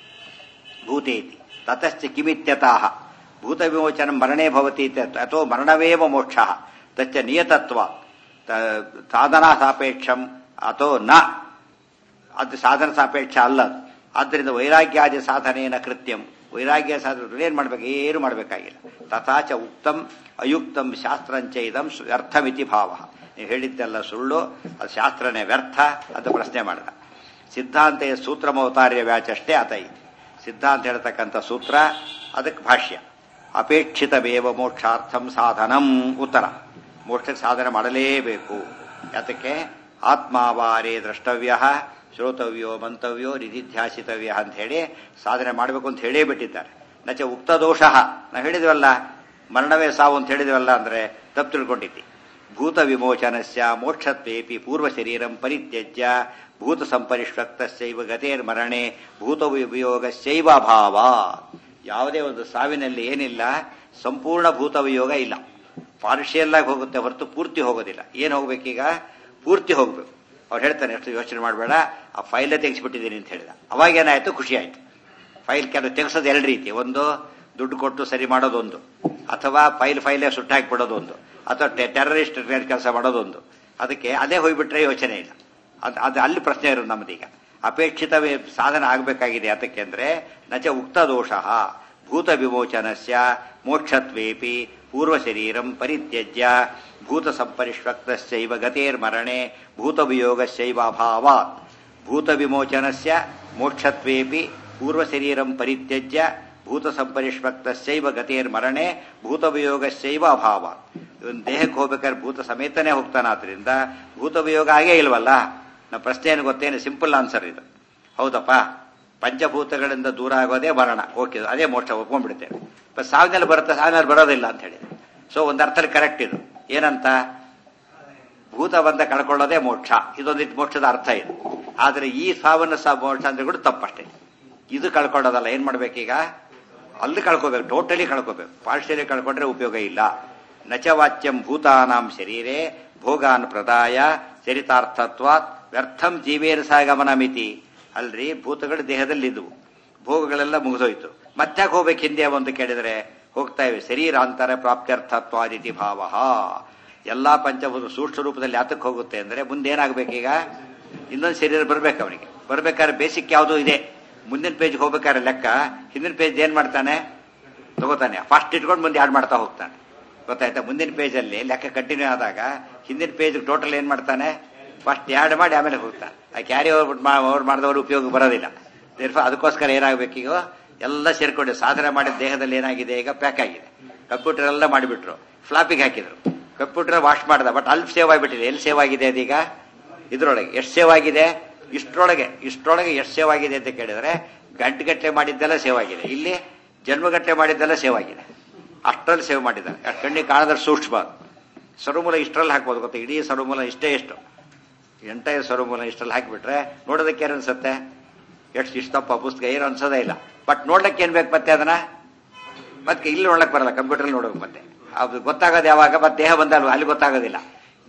ಭೂತೇತಿ ತತಶ್ಚ ಕಿಮಿತ್ಯತಃ ಭೂತ ವಿಮೋಚನ ಮರಣೇ ಭವತಿ ಅಥೋ ಮರಣವೇವ ಮೋಕ್ಷ ತಚ್ಚ ನಿಯತತ್ವ ಸಾಧನಾ ಸಾಪೇಕ್ಷಂ ಅಥೋ ನ. ಅದು ಸಾಧನ ಸಾಪೇಕ್ಷ ಅಲ್ಲ. ಆದ್ದರಿಂದ ವೈರಾಗ್ಯಾದಿ ಸಾಧನೇನ ಕೃತ್ಯಂ. ವೈರಾಗ್ಯ ಸಾಧನೆ ಏನ್ ಮಾಡ್ಬೇಕು? ಏನು ಮಾಡಬೇಕಾಗಿಲ್ಲ. ತಥಾಚ ಉಕ್ತಂ ಅಯುಕ್ತಂ ಶಾಸ್ತ್ರಂಚ ಇದಂ ವ್ಯರ್ಥಮಿತಿ ಭಾವ. ನೀವು ಹೇಳಿದ್ದೆಲ್ಲ ಸುಳ್ಳು, ಅದು ಶಾಸ್ತ್ರನೇ ವ್ಯರ್ಥ ಅಂತ ಪ್ರಶ್ನೆ ಮಾಡಿದ. ಸಿದ್ಧಾಂತ ಸೂತ್ರಮವತಾರ್ಯ ವ್ಯಾಚಷ್ಟೇ ಆತ ಇದೆ. ಸಿದ್ಧಾಂತ ಹೇಳ್ತಕ್ಕಂಥ ಸೂತ್ರ, ಅದಕ್ಕೆ ಭಾಷ್ಯ. ಅಪೇಕ್ಷಿತವೇವ ಮೋಕ್ಷಾರ್ಥಂ ಸಾಧನಂ. ಉತ್ತರ: ಮೋಕ್ಷಕ್ಕೆ ಸಾಧನೆ ಮಾಡಲೇಬೇಕು. ಯಾತಕ್ಕೆ? ಆತ್ಮಾವಾರೇ ದ್ರಷ್ಟವ್ಯ ಶ್ರೋತವ್ಯೋ ಮಂತವ್ಯೋ ನಿಧಿಧ್ಯಾಸಿತವ್ಯ ಅಂತ ಹೇಳಿ ಸಾಧನೆ ಮಾಡಬೇಕು ಅಂತ ಹೇಳೇ ಬಿಟ್ಟಿದ್ದಾರೆ. ನಚ ಉಕ್ತ ದೋಷ. ನಾವು ಹೇಳಿದ್ವಲ್ಲ ಮರಣವೇ ಸಾವು ಅಂತ ಹೇಳಿದ್ವಲ್ಲ ಅಂದ್ರೆ ತಪ್ಪು ತಿಳ್ಕೊಂಡಿದ್ದಿ. ಭೂತ ವಿಮೋಚನಸ್ಯ ಮೋಕ್ಷತ್ವೇಪಿ ಪೂರ್ವ ಶರೀರಂ ಪರಿತ್ಯಜ್ಯ ಭೂತ ಸಂಪರಿಷ್ವಕ್ತಸ್ಯೈವ ಗತೇರ್ಮರಣೆ ಭೂತ ವಿಯೋಗಸ್ಯೈವ ಅಭಾವ. ಯಾವುದೇ ಒಂದು ಸಾವಿನಲ್ಲಿ ಏನಿಲ್ಲ, ಸಂಪೂರ್ಣ ಭೂತ ವಿಯೋಗ ಇಲ್ಲ. ಪಾರ್ಷಿಯಲ್ ಆಗಿ ಹೋಗುತ್ತೆ ಹೊರತು ಪೂರ್ತಿ ಹೋಗೋದಿಲ್ಲ. ಏನು ಹೋಗ್ಬೇಕೀಗ? ಪೂರ್ತಿ ಹೋಗ್ಬೇಕು. ಅವ್ರು ಹೇಳ್ತಾನೆ, ಎಷ್ಟು ಯೋಚನೆ ಮಾಡಬೇಡ, ಆ ಫೈಲೇ ತೆಗೆಸ್ಬಿಟ್ಟಿದ್ದೀನಿ ಅಂತ ಹೇಳಿದ. ಅವಾಗೇನಾಯ್ತು? ಖುಷಿ ಆಯ್ತು. ಫೈಲ್ ಕೆಲವು ತೆಗೆಸೋದು ಎರಡು ರೀತಿ. ಒಂದು ದುಡ್ಡು ಕೊಟ್ಟು ಸರಿ ಮಾಡೋದೊಂದು, ಅಥವಾ ಫೈಲೇ ಸುಟ್ಟಾಕಿಬಿಡೋದೊಂದು, ಅಥವಾ ಟೆರರಿಸ್ಟ್ ಕೆಲಸ ಮಾಡೋದೊಂದು. ಅದಕ್ಕೆ ಅದೇ ಹೋಗ್ಬಿಟ್ರೆ ಯೋಚನೆ ಇಲ್ಲ. ಅದು ಅಲ್ಲಿ ಪ್ರಶ್ನೆ ಇರೋದು ನಮ್ಮದೀಗ. ಅಪೇಕ್ಷಿತ ಸಾಧನ ಆಗಬೇಕಾಗಿದೆ. ಯಾತಕ್ಕೆ ಅಂದ್ರೆ ನಚ ಉಕ್ತ ದೋಷ ಭೂತ ವಿಮೋಚನಸ್ಯ ಮೋಕ್ಷತ್ವೇಪಿ ಪೂರ್ವ ಶರೀರಂ ಪರಿತ್ಯಜ್ಯ ಭೂತ ಸಂಪರಿಷ್ವಕ್ತಸ್ಯೈವ ಗತೇರ್ಮರಣೆ ಭೂತ ವಿಯೋಗಸ್ಯೈವ ಅಭಾವಾತ್. ಭೂತ ವಿಮೋಚನಸ್ಯ ಮೋಕ್ಷತ್ವೇಪಿ ಪೂರ್ವ ಶರೀರಂ ಪರಿತ್ಯಜ್ಯ ಭೂತ ಸಂಪರಿಷ್ವಕ್ತಸ್ಯೈವ ಗತೇರ್ಮರಣೆ ಭೂತ ವಿಯೋಗಸ್ಯೈವ ಅಭಾವಾತ್. ಇವನ್ ದೇಹಕ್ಕೆ ಹೋಗ್ಬೇಕಾದ್ರೆ ಭೂತ ಸಮೇತನೇ ಹೋಗ್ತಾನಾದ್ರಿಂದ ಭೂತ ವಿಯೋಗ ಆಗೇ ಇಲ್ವಲ್ಲ. ನಮ್ಮ ಪ್ರಶ್ನೆ ಏನು ಗೊತ್ತೇನು? ಸಿಂಪಲ್ ಆನ್ಸರ್ ಇದು. ಹೌದಪ್ಪ, ಪಂಚಭೂತಗಳಿಂದ ದೂರ ಆಗೋದೇ ಮರಣ. ಓಕೆ, ಅದೇ ಮೋಕ್ಷ ಒಪ್ಕೊಂಡ್ಬಿಡ್ತೇವೆ. ಸಾವಿನಲ್ಲಿ ಬರುತ್ತೆ, ಸಾವಿನಲ್ಲಿ ಬರೋದಿಲ್ಲ ಅಂತ ಹೇಳಿ. ಸೊ ಒಂದು ಅರ್ಥದಲ್ಲಿ ಕರೆಕ್ಟ್ ಇದು. ಏನಂತ? ಭೂತ ಬಂದ ಕಳ್ಕೊಳ್ಳೋದೇ ಮೋಕ್ಷ. ಇದೊಂದಿಟ್ಟು ಮೋಕ್ಷದ ಅರ್ಥ ಇದು. ಆದ್ರೆ ಈ ಸಾವನ್ನು ಮೋಕ್ಷ ಅಂದ್ರೆ ಕೂಡ ತಪ್ಪಷ್ಟೇ. ಇದು ಕಳ್ಕೊಳ್ಳೋದಲ್ಲ. ಏನ್ ಮಾಡ್ಬೇಕೀಗ? ಅಲ್ಲಿ ಕಳ್ಕೋಬೇಕು, ಟೋಟಲಿ ಕಳ್ಕೋಬೇಕು. ಪಾರ್ಶ್ವಲಿ ಕಳ್ಕೊಂಡ್ರೆ ಉಪಯೋಗ ಇಲ್ಲ. ನಚವಾಚ್ಯಂ ಭೂತಾನಾಂ ಶರೀರೇ ಭೋಗಾನ್ ಪ್ರದಾಯ ಚರಿತಾರ್ಥತ್ವಾತ್ ವ್ಯರ್ಥಂ ಜೀವೇನ ಸಾಗಮನ ಮಿತಿ. ಅಲ್ರಿ, ಭೂತಗಳು ದೇಹದಲ್ಲಿ ಇದ್ವು, ಭೋಗಗಳೆಲ್ಲ ಮುಗಿದೋಯ್ತು, ಮತ್ತ್ಯಾಕೆ ಹೋಗ್ಬೇಕು ಹಿಂದೆ ಅಂತ ಕೇಳಿದ್ರೆ ಹೋಗ್ತಾ ಇವೆ. ಶರೀರಾಂತರ ಪ್ರಾಪ್ತ್ಯರ್ಥತ್ವಾದಿತಿ ಭಾವ. ಎಲ್ಲಾ ಪಂಚಭೂತ ಸೂಕ್ಷ್ಮ ರೂಪದಲ್ಲಿ ಯಾತಕ್ಕೆ ಹೋಗುತ್ತೆ ಅಂದ್ರೆ ಮುಂದೇನಾಗಬೇಕೀಗ? ಇನ್ನೊಂದು ಶರೀರ ಬರ್ಬೇಕು ಅವನಿಗೆ. ಬರ್ಬೇಕಾದ್ರೆ ಬೇಸಿಕ್ ಯಾವುದೂ ಇದೆ. ಮುಂದಿನ ಪೇಜ್ ಹೋಗ್ಬೇಕಾದ್ರೆ ಲೆಕ್ಕ, ಹಿಂದಿನ ಪೇಜ್ ಏನ್ ಮಾಡ್ತಾನೆ? ತಗೋತಾನೆ, ಫಾಸ್ಟ್ ಇಟ್ಕೊಂಡು ಮುಂದೆ ಆಡ್ ಮಾಡ್ತಾ ಹೋಗ್ತಾನೆ. ಗೊತ್ತಾಯ್ತಾ? ಮುಂದಿನ ಪೇಜ್ ಅಲ್ಲಿ ಲೆಕ್ಕ ಕಂಟಿನ್ಯೂ ಆದಾಗ ಹಿಂದಿನ ಪೇಜ್ ಟೋಟಲ್ ಏನ್ ಮಾಡ್ತಾನೆ? ಫಸ್ಟ್ ಆಡ್ ಮಾಡಿ ಆಮೇಲೆ ಹೋಗ್ತಾನೆ. ಆ ಕ್ಯಾರಿ ಓವರ್ ಮಾಡಿದವರು ಉಪಯೋಗ ಬರೋದಿಲ್ಲ. ಅದಕ್ಕೋಸ್ಕರ ಏನಾಗಬೇಕೀಗ? ಎಲ್ಲ ಸೇರ್ಕೊಂಡು ಸಾಧನೆ ಮಾಡಿದ ದೇಹದಲ್ಲಿ ಏನಾಗಿದೆ? ಈಗ ಪ್ಯಾಕ್ ಆಗಿದೆ. ಕಂಪ್ಯೂಟರ್ ಎಲ್ಲ ಮಾಡಿಬಿಟ್ರು, ಫ್ಲಾಪಿಗೆ ಹಾಕಿದ್ರು. ಕಂಪ್ಯೂಟರ್ ವಾಶ್ ಮಾಡ್ದ, ಬಟ್ ಅಲ್ಲಿ ಸೇವ್ ಆಗಿಬಿಟ್ಟಿದೆ. ಎಲ್ಲಿ ಸೇವ್ ಆಗಿದೆ ಅದೀಗ? ಇದ್ರೊಳಗೆ. ಎಷ್ಟು ಸೇವ್ ಆಗಿದೆ? ಇಷ್ಟರೊಳಗೆ ಎಷ್ಟು ಸೇವ್ ಆಗಿದೆ ಅಂತ ಕೇಳಿದ್ರೆ ಗಂಟೆಗಟ್ಟಲೆ ಮಾಡಿದ್ದೆಲ್ಲ ಸೇವ್ ಆಗಿದೆ. ಇಲ್ಲಿ ಜನ್ಮಗಟ್ಟಲೆ ಮಾಡಿದ್ದೆಲ್ಲ ಸೇವ್ ಆಗಿದೆ. ಅಷ್ಟರಲ್ಲಿ ಸೇವ್ ಮಾಡಿದ್ದಾರೆ. ಕಣ್ಣಿಗೆ ಕಾಣದ್ರೆ ಸೂಕ್ಷ್ಮ. ಸರ್ವಮೂಲ ಇಷ್ಟರಲ್ಲಿ ಹಾಕ್ಬೋದು. ಗೊತ್ತಾ? ಇಡೀ ಸರ್ವಮೂಲ ಇಷ್ಟೇ ಎಷ್ಟು ಎಂಟೈರ್ ಸರ್ವಮೂಲ ಇಷ್ಟರಲ್ಲಿ ಹಾಕಿಬಿಟ್ರೆ ನೋಡೋದಕ್ಕೆ ಏನು ಅನ್ಸುತ್ತೆ? ಎಷ್ಟು ಇಷ್ಟಪ್ಪ ಪುಸ್ತಕ, ಏನು ಅನ್ಸೋದೇ ಇಲ್ಲ. ಬಟ್ ನೋಡ್ಲಿಕ್ಕೆ ಏನ್ ಬೇಕು ಮತ್ತೆ? ಅದನ್ನ ಮತ್ತೆ ಇಲ್ಲಿ ನೋಡ್ಲಕ್ ಬರಲ್ಲ, ಕಂಪ್ಯೂಟರ್ ನೋಡ್ಬೇಕು. ಮತ್ತೆ ಅದು ಗೊತ್ತಾಗೋದು ಯಾವಾಗ? ಮತ್ತೆ ದೇಹ ಬಂದಲ್ವ, ಅಲ್ಲಿ ಗೊತ್ತಾಗೋದಿಲ್ಲ.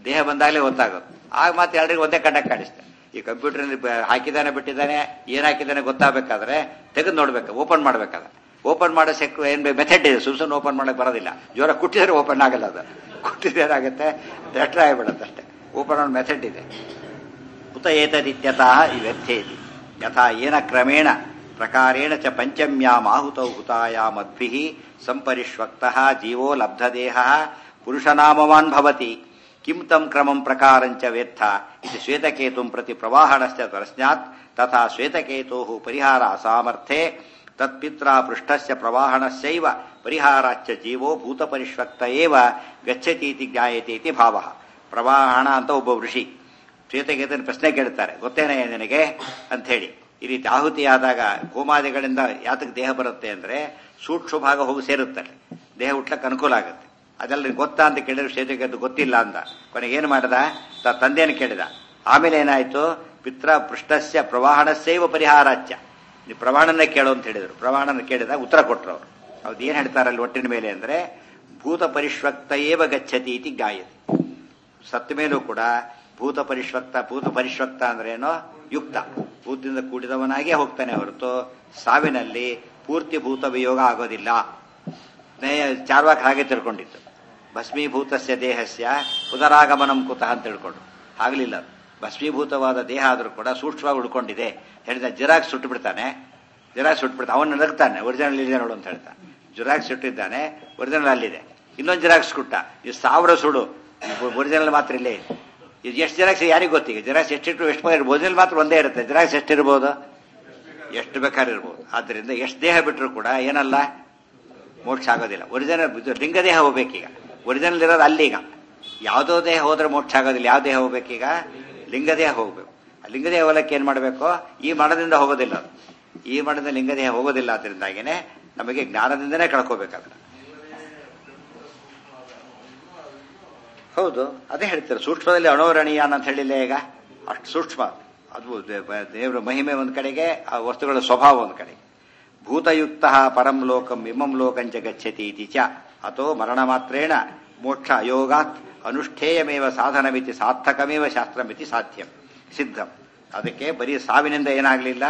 ದೇಹ ಬಂದಾಗಲೇ ಗೊತ್ತಾಗೋದು. ಆಗ ಮತ್ತೆ ಎಲ್ಲರಿಗೂ ಒಂದೇ ಕಂಡಕ್ಟ್ ಕಾಣಿಸ್ತದೆ. ಈ ಕಂಪ್ಯೂಟರ್ನಲ್ಲಿ ಹಾಕಿದ್ದಾನೆ ಬಿಟ್ಟಿದ್ದಾನೆ, ಏನ್ ಹಾಕಿದ್ದಾನೆ ಗೊತ್ತಾಗಬೇಕಾದ್ರೆ ತೆಗೆದು ನೋಡ್ಬೇಕು, ಓಪನ್ ಮಾಡ್ಬೇಕಾದ್ರೆ. ಓಪನ್ ಮಾಡೋ ಏನ್ ಮೆಥಡ್ ಇದೆ, ಸುಮ್ಮನೆ ಓಪನ್ ಮಾಡಕ್ ಬರೋದಿಲ್ಲ. ಜೋರ ಕುಟ್ಟಿದ್ರೆ ಓಪನ್ ಆಗಲ್ಲ, ಅದು ಕುಟ್ಟಿದೇನಾಗುತ್ತೆ ಲೆಟ್ರ್ ಆಗಿಬಿಡುತ್ತೆ ಅಷ್ಟೇ. ಓಪನ್ ಮಾಡೋ ಮೆಥಡ್ ಇದೆ. ಉತ ಏತದಿತ್ಯತಃ ವ್ಯರ್ಥೇತಿ ಯಥಾ ಏನ ಕ್ರಮೇಣ ಪ್ರಕಾರೇಣ ಚ ಪಂಚಮ್ಯಾಂ ಆಹುತೌ ಹುತಾಯಾಂ ಮದ್ಭಿಃ ಸಂಪರಿಷ್ವಕ್ತಃ ಜೀವೋ ಲಬ್ಧದೇಹಃ ಪುರುಷನಾಮವಾನ್ ಭವತಿ ಕಿಂ ತಂ ಕ್ರಮಂ ಪ್ರಕಾರಂಚ ವೇತ್ಥ ಇತಿ ಶ್ವೇತಕೇತುಂ ಪ್ರತಿ ಪ್ರವಾಹಣಶ್ಚ ಪ್ರಶ್ನಾತ್ ತಥಾ ಶ್ವೇತಕೇತೋಃ ಪರಿಹಾರ ಅಸಾಮರ್ಥ್ಯೆ ತತ್ಪಿತ್ರ ಪೃಷ್ಠಸ್ಯ ಪ್ರವಾಹಣಸ್ಯೈವ ಪರಿಹಾರಾಚ್ಚ ಜೀವೋ ಭೂತಪರಿಷ್ವಕ್ತ ಏವ ಗಚ್ಚತೀತಿ ಜ್ಞಾಯತೆ ಇತಿ ಭಾವಃ. ಪ್ರವಾಹಣ ಅಂತ ಒಬ್ಬ ಋಷಿ ಶ್ವೇತಕೇತನ ಪ್ರಶ್ನೆ ಕೇಳ್ತಾರೆ, ಗೊತ್ತೇನೆ ನಿನಗೆ ಅಂತ ಹೇಳಿ. ಈ ರೀತಿ ಆಹುತಿಯಾದಾಗ ಹೋಮಾದಿಗಳಿಂದ ಯಾತಕ್ಕೆ ದೇಹ ಬರುತ್ತೆ ಅಂದ್ರೆ ಸೂಕ್ಷ್ಮ ಭಾಗ ಹೋಗಿ ಸೇರುತ್ತಲ್ಲ, ದೇಹ ಹುಟ್ಲಕ್ಕೆ ಅನುಕೂಲ ಆಗುತ್ತೆ. ಅದೆಲ್ಲ ಗೊತ್ತಾ ಅಂತ ಕೇಳಿದ್ರೆ ಶ್ವೇತಕೇತು ಗೊತ್ತಿಲ್ಲ ಅಂದ. ಕೊನೆಗೆ ಏನು ಮಾಡಿದ, ತಂದೆಯನ್ನು ಕೇಳಿದ. ಆಮೇಲೆ ಏನಾಯ್ತು, ಪಿತ್ರ ಪೃಷ್ಠಸ್ಯ ಪ್ರವಾಹಣಸ್ಯೈವ ಪರಿಹಾರಾಚ್ಯ, ನೀವು ಪ್ರವಾಹಣನ ಕೇಳು ಅಂತ ಹೇಳಿದ್ರು. ಪ್ರವಾಹಣನ ಕೇಳಿದಾಗ ಉತ್ತರ ಕೊಟ್ಟರು ಅವರು. ಅವ್ರು ಏನ್ ಹೇಳ್ತಾರಲ್ಲಿ ಒಟ್ಟಿನ ಮೇಲೆ ಅಂದ್ರೆ ಭೂತ ಪರಿಷ್ವಕ್ತ ಏವ ಗಚ್ಚತಿ ಇತಿ ಗಾಯತಿ. ಸತ್ತ ಮೇಲೂ ಕೂಡ ಭೂತ ಪರಿಷ್ವಕ್ತ ಅಂದ್ರೆ ಏನೋ ಯುಕ್ತ, ಭೂತದಿಂದ ಕೂಡಿದವನಾಗೇ ಹೋಗ್ತಾನೆ ಹೊರತು ಸಾವಿನಲ್ಲಿ ಪೂರ್ತಿ ಭೂತ ವಿಯೋಗ ಆಗೋದಿಲ್ಲ. ಚಾರ್ವಾಕ ಹಾಗೆ ತಿಳ್ಕೊಂಡಿತ್ತು, ಭಸ್ಮೀಭೂತಸ್ಯ ದೇಹಸ್ಯ ಪುನರಾಗಮನಂ ಕುತಃ ಅಂತ ತಿಳ್ಕೊಂಡು. ಆಗ್ಲಿಲ್ಲ, ಭಸ್ಮೀಭೂತವಾದ ದೇಹ ಆದ್ರೂ ಕೂಡ ಸೂಕ್ಷ್ಮವಾಗಿ ಉಳ್ಕೊಂಡಿದೆ ಹೇಳಿದ. ಜಿರಾಕ್ಸ್ ಸುಟ್ಟು ಬಿಡ್ತಾನೆ, ಅವನು ನಗ್ತಾನೆ, ಒರಿಜಿನಲ್ ಇದೆ ನೋಡು ಅಂತ ಹೇಳ್ತಾನೆ. ಜಿರಾಕ್ಸ್ ಸುಟ್ಟಿದ್ದಾನೆ, ಒರಿಜಿನಲ್ ಅಲ್ಲಿದೆ. ಇನ್ನೊಂದು ಜಿರಾಕ್ಸ್ ಕೊಟ್ಟ, ಇದು 1000 ಸುಡು, ಒರಿಜಿನಲ್ ಮಾತ್ರ ಇಲ್ಲೇ. ಇದು ಎಷ್ಟು ಜಿರಾಕ್ಸ್ ಯಾರಿಗೂ ಗೊತ್ತಿಗೆ, ಜಿರಾಕ್ಸ್ ಎಷ್ಟಿಟ್ಟು ಎಷ್ಟು ಇರ್ಬೋದು, ಒರಿಜಿನಲ್ ಮಾತ್ರ ಒಂದೇ ಇರುತ್ತೆ. ಜಿರಾಕ್ಸ್ ಎಷ್ಟಿರ್ಬೋದು, ಎಷ್ಟು ಬೇಕಾದ್ರೆ ಇರ್ಬೋದು. ಆದ್ರಿಂದ ಎಷ್ಟು ದೇಹ ಬಿಟ್ಟರು ಕೂಡ ಏನಲ್ಲ, ಮೋಕ್ಷ ಆಗೋದಿಲ್ಲ. ಒರಿಜಿನಲ್ ಲಿಂಗದೇಹ ಹೋಗ್ಬೇಕೀಗ, ಒರಿಜಿನಲ್ ಇರೋದು ಅಲ್ಲೀಗ. ಯಾವುದೋ ದೇಹ ಹೋದ್ರೆ ಮೋಕ್ಷ ಆಗೋದಿಲ್ಲ. ಯಾವ ದೇಹ ಹೋಗ್ಬೇಕೀಗ, ಲಿಂಗದೇಹ ಹೋಗ್ಬೇಕು. ಲಿಂಗದೇಹ ಹೋಗಕ್ಕೆ ಏನ್ ಮಾಡಬೇಕು, ಈ ಮನದಿಂದ ಹೋಗೋದಿಲ್ಲ. ಈ ಮನದಿಂದ ಲಿಂಗದೇಹ ಹೋಗೋದಿಲ್ಲ. ಅದರಿಂದಾಗಿನೇ ನಮಗೆ ಜ್ಞಾನದಿಂದನೇ ಕಳ್ಕೋಬೇಕಾದ್ರೆ. ಹೌದು, ಅದೇ ಹೇಳ್ತಾರೆ ಸೂಕ್ಷ್ಮದಲ್ಲಿ ಅಣೋರಣೀಯಾನ ಅಂತ ಹೇಳಿಲ್ಲ. ಈಗ ಅಷ್ಟು ಸೂಕ್ಷ್ಮ ಅದು ದೇವರ ಮಹಿಮೆ ಒಂದ್ ಕಡೆಗೆ, ಆ ವಸ್ತುಗಳ ಸ್ವಭಾವ ಒಂದ್ ಕಡೆಗೆ. ಭೂತಯುಕ್ತ ಪರಂ ಲೋಕಂ ಇಮಂ ಲೋಕಂಚ ಗಚ್ಚತಿ ಇತಿ ಚ ಅಥೋ ಮರಣ ಮಾತ್ರೇಣ ಮೋಕ್ಷ ಅಯೋಗಾತ್ ಅನುಷ್ಠೇಯಮೇವ ಸಾಧನಮಿತಿ ಸಾರ್ಥಕಮೇವ ಶಾಸ್ತ್ರಮಿತಿ ಸಾಧ್ಯಂ ಸಿದ್ಧಂ. ಅದಕ್ಕೆ ಬರೀ ಸಾವಿನಿಂದ ಏನಾಗ್ಲಿಲ್ಲ,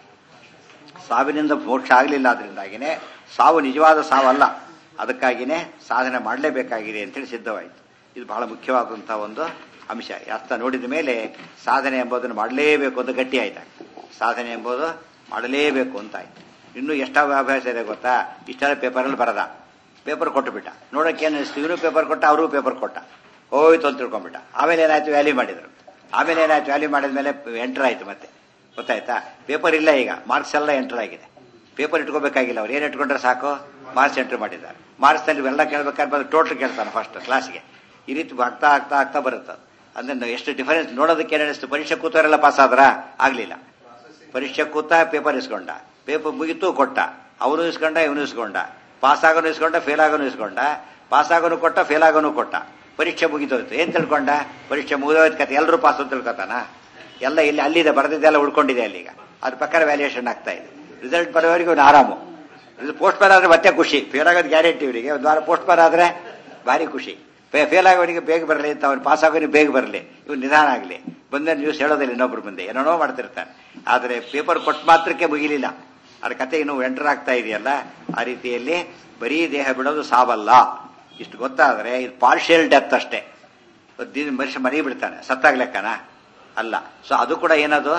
ಸಾವಿನಿಂದ ಮೋಕ್ಷ ಆಗ್ಲಿಲ್ಲ. ಅದರಿಂದಾಗಿನೇ ಸಾವು ನಿಜವಾದ ಸಾವಲ್ಲ, ಅದಕ್ಕಾಗಿನೇ ಸಾಧನೆ ಮಾಡಲೇಬೇಕಾಗಿದೆ ಅಂತೇಳಿ ಸಿದ್ಧವಾಯಿತು. ಇದು ಬಹಳ ಮುಖ್ಯವಾದಂತಹ ಒಂದು ಅಂಶ. ಅರ್ಥ ನೋಡಿದ ಮೇಲೆ ಸಾಧನೆ ಎಂಬುದನ್ನು ಮಾಡಲೇಬೇಕು ಅಂತ ಗಟ್ಟಿ ಆಯ್ತಾಗ, ಸಾಧನೆ ಎಂಬುದು ಮಾಡಲೇಬೇಕು ಅಂತ ಆಯ್ತು. ಇನ್ನು ಎಷ್ಟಾವ ಅಭ್ಯಾಸ ಇದೆ ಗೊತ್ತಾ, ಇಷ್ಟೆಲ್ಲ ಪೇಪರಲ್ಲಿ ಬರದ, ಪೇಪರ್ ಕೊಟ್ಟು ಬಿಟ್ಟ. ನೋಡಕ್ಕೆ ಏನು ಇವನು ಪೇಪರ್ ಕೊಟ್ಟ, ಅವ್ರಿಗೂ ಪೇಪರ್ ಕೊಟ್ಟ, ಹೋಯ್ತು ಅಂತ ತಿಳ್ಕೊಂಡ್ಬಿಟ್ಟ. ಆಮೇಲೆ ಏನಾಯ್ತು, ವ್ಯಾಲ್ಯೂ ಮಾಡಿದ್ರು. ಆಮೇಲೆ ಏನಾಯ್ತು, ವ್ಯಾಲ್ಯೂ ಮಾಡಿದ್ಮೇಲೆ ಎಂಟರ್ ಆಯ್ತು. ಮತ್ತೆ ಗೊತ್ತಾಯ್ತಾ, ಪೇಪರ್ ಇಲ್ಲ, ಈಗ ಮಾರ್ಕ್ಸ್ ಎಲ್ಲ ಎಂಟರ್ ಆಗಿದೆ. ಪೇಪರ್ ಇಟ್ಕೋಬೇಕಾಗಿಲ್ಲ, ಅವ್ರು ಏನ್ ಇಟ್ಕೊಂಡ್ರೆ ಸಾಕು, ಮಾರ್ಕ್ಸ್ ಎಂಟರ್ ಮಾಡಿದ್ದಾರೆ. ಮಾರ್ಕ್ಸ್ ನಲ್ಲಿ ಎಲ್ಲ ಕೇಳಬೇಕಾದ್ರೆ ಟೋಟಲ್ ಕೇಳ್ತಾನೆ ಫಸ್ಟ್ ಕ್ಲಾಸ್ಗೆ. ಈ ರೀತಿ ಆಗ್ತಾ ಆಗ್ತಾ ಆಗ್ತಾ ಬರುತ್ತೆ. ಅಂದ್ರೆ ಎಷ್ಟು ಡಿಫರೆನ್ಸ್ ನೋಡೋದಕ್ಕೆ ಏನಿಸ್ತು. ಪರೀಕ್ಷೆ ಕೂತವರೆಲ್ಲ ಪಾಸ್ ಆದ್ರ, ಆಗ್ಲಿಲ್ಲ. ಪರೀಕ್ಷೆ ಕೂತ ಪೇಪರ್ ಇಸ್ಕೊಂಡ, ಪೇಪರ್ ಮುಗಿತು ಕೊಟ್ಟ, ಅವನು ಇಸ್ಕೊಂಡ ಇವನು ಇಸ್ಕೊಂಡ, ಪಾಸ್ ಆಗೋನು ಇಸ್ಕೊಂಡ, ಫೇಲ್ ಆಗೋನು ಇಸ್ಕೊಂಡ, ಪಾಸ್ ಆಗೋನು ಕೊಟ್ಟ, ಫೇಲ್ ಆಗೋನು ಕೊಟ್ಟ. ಪರೀಕ್ಷೆ ಮುಗಿದೋಯ್ತು. ಏನ್ ತಿಳ್ಕೊಂಡ, ಪರೀಕ್ಷೆ ಮುಗಿದೋಯ್ತು ಕತೆ, ಎಲ್ಲರೂ ಪಾಸ್ ಅಂತ ತಿಳ್ಕೊತಾನ. ಎಲ್ಲ ಇಲ್ಲಿ ಅಲ್ಲಿದೆ, ಬರೆದಿದ್ದೆಲ್ಲ ಉಳ್ಕೊಂಡಿದೆ ಅಲ್ಲಿಗ. ಅದ್ರ ಪ್ರಕಾರ ವ್ಯಾಲ್ಯೂಯೇಷನ್ ಆಗ್ತಾ ಇದೆ. ರಿಸಲ್ಟ್ ಬರೋವರೆಗೂ ಒಂದು ಆರಾಮು. ಪೋಸ್ಟ್ ಮ್ಯಾನ್ ಆದ್ರೆ ಮತ್ತೆ ಖುಷಿ, ಫೇಲ್ ಆಗೋದು ಗ್ಯಾರಂಟಿ. ಇವರಿಗೆ ಒಂದು ವಾರ ಪೋಸ್ಟ್ ಮ್ಯಾನ್ ಆದ್ರೆ ಭಾರಿ ಖುಷಿ. ಫೇಲ್ ಆಗೋನಿಗೆ ಬೇಗ ಬರಲಿ ಅಂತ, ಅವ್ನು ಪಾಸ್ ಆಗೋನಿಗೆ ಬೇಗ ಬರಲಿ, ಇವ್ನು ನಿಧಾನ ಆಗಲಿ. ಬಂದ ನ್ಯೂಸ್ ಹೇಳೋದಿಲ್ಲ ಇನ್ನೊಬ್ರು ಮುಂದೆ, ಏನೇನೋ ಮಾಡ್ತಿರ್ತಾನೆ. ಆದ್ರೆ ಪೇಪರ್ ಕೊಟ್ಟ ಮಾತ್ರಕ್ಕೆ ಮುಗಿಲಿಲ್ಲ, ಅದ್ರ ಕತೆ ಇನ್ನೂ ಎಂಟರ್ ಆಗ್ತಾ ಇದೆಯಲ್ಲ. ಆ ರೀತಿಯಲ್ಲಿ ಬರೀ ದೇಹ ಬಿಡೋದು ಸಾವಲ್ಲ. ಇಷ್ಟು ಗೊತ್ತಾದ್ರೆ ಇದು ಪಾರ್ಷಿಯಲ್ ಡೆತ್ ಅಷ್ಟೇ. ಮನುಷ್ಯ ಮರಿ ಬಿಡ್ತಾನೆ, ಸತ್ತಾಗ್ಲೆಕ್ಕನ ಅಲ್ಲ. ಸೊ ಅದು ಕೂಡ ಏನದು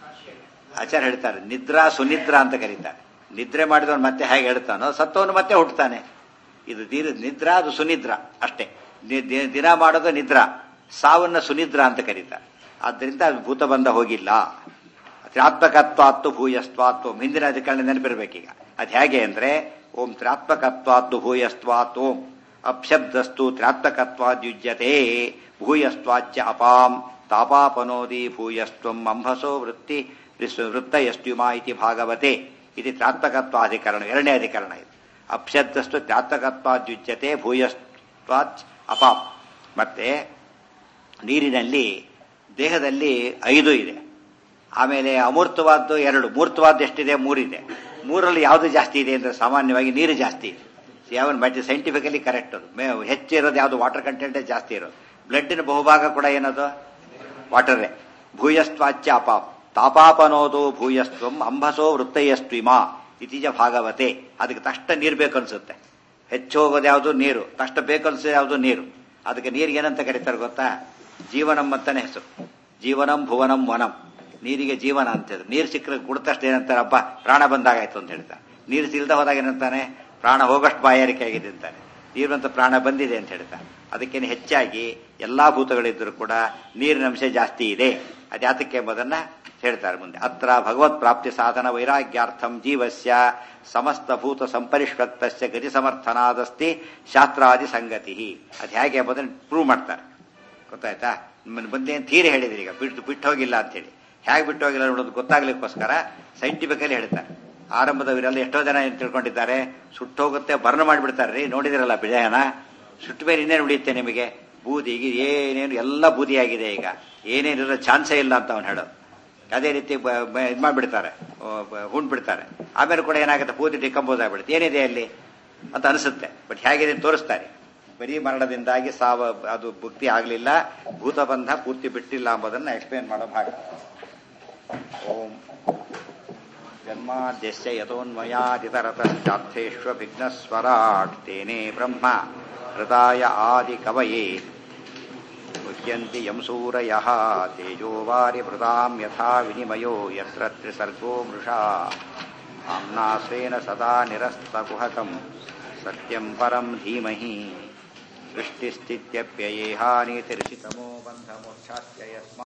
ಆಚಾರ್ಯ ಹೇಳ್ತಾರೆ, ನಿದ್ರಾ ಸುನಿದ್ರಾ ಅಂತ ಕರೀತಾರೆ. ನಿದ್ರೆ ಮಾಡಿದವನು ಮತ್ತೆ ಹೇಗೆ ಹೇಳ್ತಾನೋ, ಸತ್ತವನು ಮತ್ತೆ ಹುಟ್ಟುತ್ತಾನೆ. ಇದು ನಿದ್ರಾ, ಅದು ಸುನಿದ್ರಾ ಅಷ್ಟೇ. ದಿನ ಮಾಡೋದು ನಿದ್ರಾ, ಸಾವನ್ನ ಸುನಿದ್ರಾ ಅಂತ ಕರೀತಾರೆ. ಆದ್ದರಿಂದ ಅದು ಭೂತ ಬಂದ ಹೋಗಿಲ್ಲ. ತ್ರಾತ್ಮಕತ್ವಾತ್ತು ಭೂಯಸ್ತ್ವಾತ್ತು ಹಿಂದಿನ ಅಧಿಕರಣ ನೆನಪಿರ್ಬೇಕೀಗ. ಅದು ಹೇಗೆ ಅಂದ್ರೆ, ಓಂ ತ್ರಾತ್ಮಕತ್ವಾತ್ತು ಭೂಯಸ್ತ್ವಾತ್ ಓಂ ಅಪ್ಶಬ್ದಸ್ತು ತ್ರಾತ್ಮಕತ್ವಾದ್ಯುಜ್ಯತೆ ಭೂಯಸ್ತ್ವಾಚ್ಯ ಅಪಾಂ ತಾಪಾಪನೋದಿ ಭೂಯಸ್ತ್ವಂ ಅಂಭಸೋ ವೃತ್ತಯಸ್ತ್ಯುಮಾ ಇತಿ ಭಾಗವತೆ ಇದು ತ್ರಾತ್ಮಕತ್ವಾಧಿಕರಣ, ಎರಡನೇ ಅಧಿಕರಣ ಇದು. ಅಪ್ಶಬ್ದಸ್ತು ತ್ರಾತ್ಮಕತ್ವಾದ್ಯುಜ್ಯತೆ ಭೂಯಸ್ತ್ವಾಚ್ ಅಪಾಂ. ಮತ್ತೆ ನೀರಿನಲ್ಲಿ ದೇಹದಲ್ಲಿ 5 ಇದೆ. ಆಮೇಲೆ ಅಮೂರ್ತವಾದ್ದು 2, ಮೂರ್ತವಾದ್ದು ಎಷ್ಟಿದೆ, 3 ಇದೆ. 3ರಲ್ಲಿ ಯಾವುದು ಜಾಸ್ತಿ ಇದೆ ಅಂದ್ರೆ ಸಾಮಾನ್ಯವಾಗಿ ನೀರು ಜಾಸ್ತಿ ಇದೆ. ಯಾವ ಸೈಂಟಿಫಿಕಲಿ ಕರೆಕ್ಟ್. ಅದು ಹೆಚ್ಚಿರೋದು ಯಾವುದು, ವಾಟರ್ ಕಂಟೆಂಟೇ ಜಾಸ್ತಿ ಇರೋದು. ಬ್ಲಡ್ಡಿನ ಬಹುಭಾಗ ಕೂಡ ಏನದು ವಾಟರೇ. ಭೂಯಸ್ತ್ವಾಚ್ಯ ಅಪಾಪ್ ತಾಪಾಪನೋದು ಭೂಯಸ್ತ್ವಂ ಅಂಬಸೋ ವೃತ್ತಯಸ್ತ್ವಿಮಾ ಇತಿಜ ಭಾಗವತೆ. ಅದಕ್ಕೆ ತಷ್ಟ ನೀರು ಬೇಕನ್ಸುತ್ತೆ. ಹೆಚ್ಚು ಹೋಗೋದು ಯಾವುದು ನೀರು, ತಷ್ಟ ಬೇಕನ್ಸೋದು ಯಾವುದು ನೀರು. ಅದಕ್ಕೆ ನೀರಿಗೆ ಏನಂತ ಕರೀತಾರೆ ಗೊತ್ತಾ? ಜೀವನಂ ಅಂತಾನೆ ಹೆಸರು. ಜೀವನಂ ಭುವನಂ ವನಂ. ನೀರಿಗೆ ಜೀವನ ಅಂತ. ನೀರು ಸಿಕ್ಕರೆ ಕುಡಿತಷ್ಟು ಏನಂತಾರೆ, ಹಬ್ಬ ಪ್ರಾಣ ಬಂದಾಗಾಯ್ತು ಅಂತ ಹೇಳ್ತಾರೆ. ನೀರು ಸಿಲ್ದ ಹೋದಾಗ ಏನಂತಾನೆ, ಪ್ರಾಣ ಹೋಗಷ್ಟು ಬಾಯಾರಿಕೆ ಆಗಿದೆ ಅಂತಾನೆ. ನೀರು ಅಂತ ಪ್ರಾಣ ಬಂದಿದೆ ಅಂತ ಹೇಳ್ತಾರೆ. ಅದಕ್ಕೇನು ಹೆಚ್ಚಾಗಿ ಎಲ್ಲಾ ಭೂತಗಳಿದ್ರೂ ಕೂಡ ನೀರಿನ ಅಂಶ ಜಾಸ್ತಿ ಇದೆ. ಅದ್ಯಾತಕ್ಕೆ ಎಂಬುದನ್ನ ಹೇಳ್ತಾರೆ ಮುಂದೆ. ಅತ್ರ ಭಗವತ್ ಪ್ರಾಪ್ತಿ ಸಾಧನ ವೈರಾಗ್ಯಾರ್ಥಂ ಜೀವಸ್ಯ ಸಮಸ್ತ ಭೂತ ಸಂಪರಿಷ್ಕೃತಸ್ಯ ಗತಿ ಸಮರ್ಥನಾದಸ್ತಿ ಶಾಸ್ತ್ರಾದಿ ಸಂಗತಿ. ಅದು ಹೇಗೆ ಎಂಬುದನ್ನು ಪ್ರೂವ್ ಮಾಡ್ತಾರೆ. ಗೊತ್ತಾಯ್ತಾ? ಬಂದೆ ತೀರಿ ಹೇಳಿದ್ರಿ, ಈಗ ಬಿಟ್ಟು ಹೋಗಿಲ್ಲ ಅಂತ ಹೇಳಿ. ಹೇಗೆ ಬಿಟ್ಟು ಹೋಗಿಲ್ಲ ಅನ್ನೋದು ಗೊತ್ತಾಗ್ಲಿಕ್ಕೋಸ್ಕರ ಸೈಂಟಿಫಿಕಲಿ ಹೇಳ್ತಾರೆ. ಆರಂಭದವರೆಲ್ಲ ಎಷ್ಟೋ ಜನ ಏನ್ ತಿಳ್ಕೊಂಡಿದ್ದಾರೆ, ಸುಟ್ಟೋಗುತ್ತೆ ಬರ್ನ್ ಮಾಡಿಬಿಡ್ತಾರೆ ರೀ. ನೋಡಿದಿರಲ್ಲ ಬಿಜಯನ, ಸುಟ್ಟ ಮೇಲೆ ಇನ್ನೇನು ಉಳಿಯುತ್ತೆ ನಿಮಗೆ? ಬೂದಿ ಈಗ ಏನೇನು ಎಲ್ಲ ಬೂದಿಯಾಗಿದೆ, ಈಗ ಏನೇನಿರೋ ಚಾನ್ಸೇ ಇಲ್ಲ ಅಂತ ಅವನು ಹೇಳೋದು. ಅದೇ ರೀತಿ ಇದು ಮಾಡಿಬಿಡ್ತಾರೆ, ಹುಣ್ ಬಿಡ್ತಾರೆ. ಆಮೇಲೆ ಕೂಡ ಏನಾಗುತ್ತೆ, ಬೂದಿ ಡಿಕಂಪೋಸ್ ಆಗ್ಬಿಡುತ್ತೆ. ಏನಿದೆ ಅಲ್ಲಿ ಅಂತ ಅನಿಸುತ್ತೆ. ಬಟ್ ಹೇಗಿದೆ ತೋರಿಸ್ತಾರೆ. ಬರೀ ಮರಣದಿಂದಾಗಿ ಅದು ಭುಕ್ತಿ ಆಗಲಿಲ್ಲ, ಭೂತಬಂಧ ಪೂರ್ತಿ ಬಿಟ್ಟಿಲ್ಲ ಎಂಬುದನ್ನು ಎಕ್ಸ್ಪ್ಲೇನ್ ಮಾಡೋ ಭಾಗ. ಓಂ ಜನ್ಮಾದ್ಯಸ್ಯ ಯತೋನ್ಮಯಾದಿತರತಶ್ಚಾರ್ಥೇಶ್ವ ವಿಘ್ನಸ್ವರಾಟ್ ತೇನೇ ಬ್ರಹ್ಮ ಹೃದಯ ಆದಿ ಕವಯೇ ಮುಹ್ಯಂತಿ ಯಂ ಸೂರಯಃ ತೇಜೋ ವಾರಿಭೃತಾಂ ಯಥಾ ವಿನಿಮಯೋ ಯತ್ರ ತ್ರಿಸರ್ಗೋ ಮೃಷಾ ಆಮ್ನಾಸ್ವೇನ ಸದಾ ನಿರಸ್ತಕುಹಕಂ ಸತ್ಯಂ ಪರಂ ಧೀಮಹಿ ಸೃಷ್ಟಿಸ್ಥಿತ್ಯಪ್ಯಯೇಹಾನಿತಿರ್ಷಿತಮೋ ಬಂಧಮೋಕ್ಷಾಶ್ಚ ಯಸ್ಮಾತ್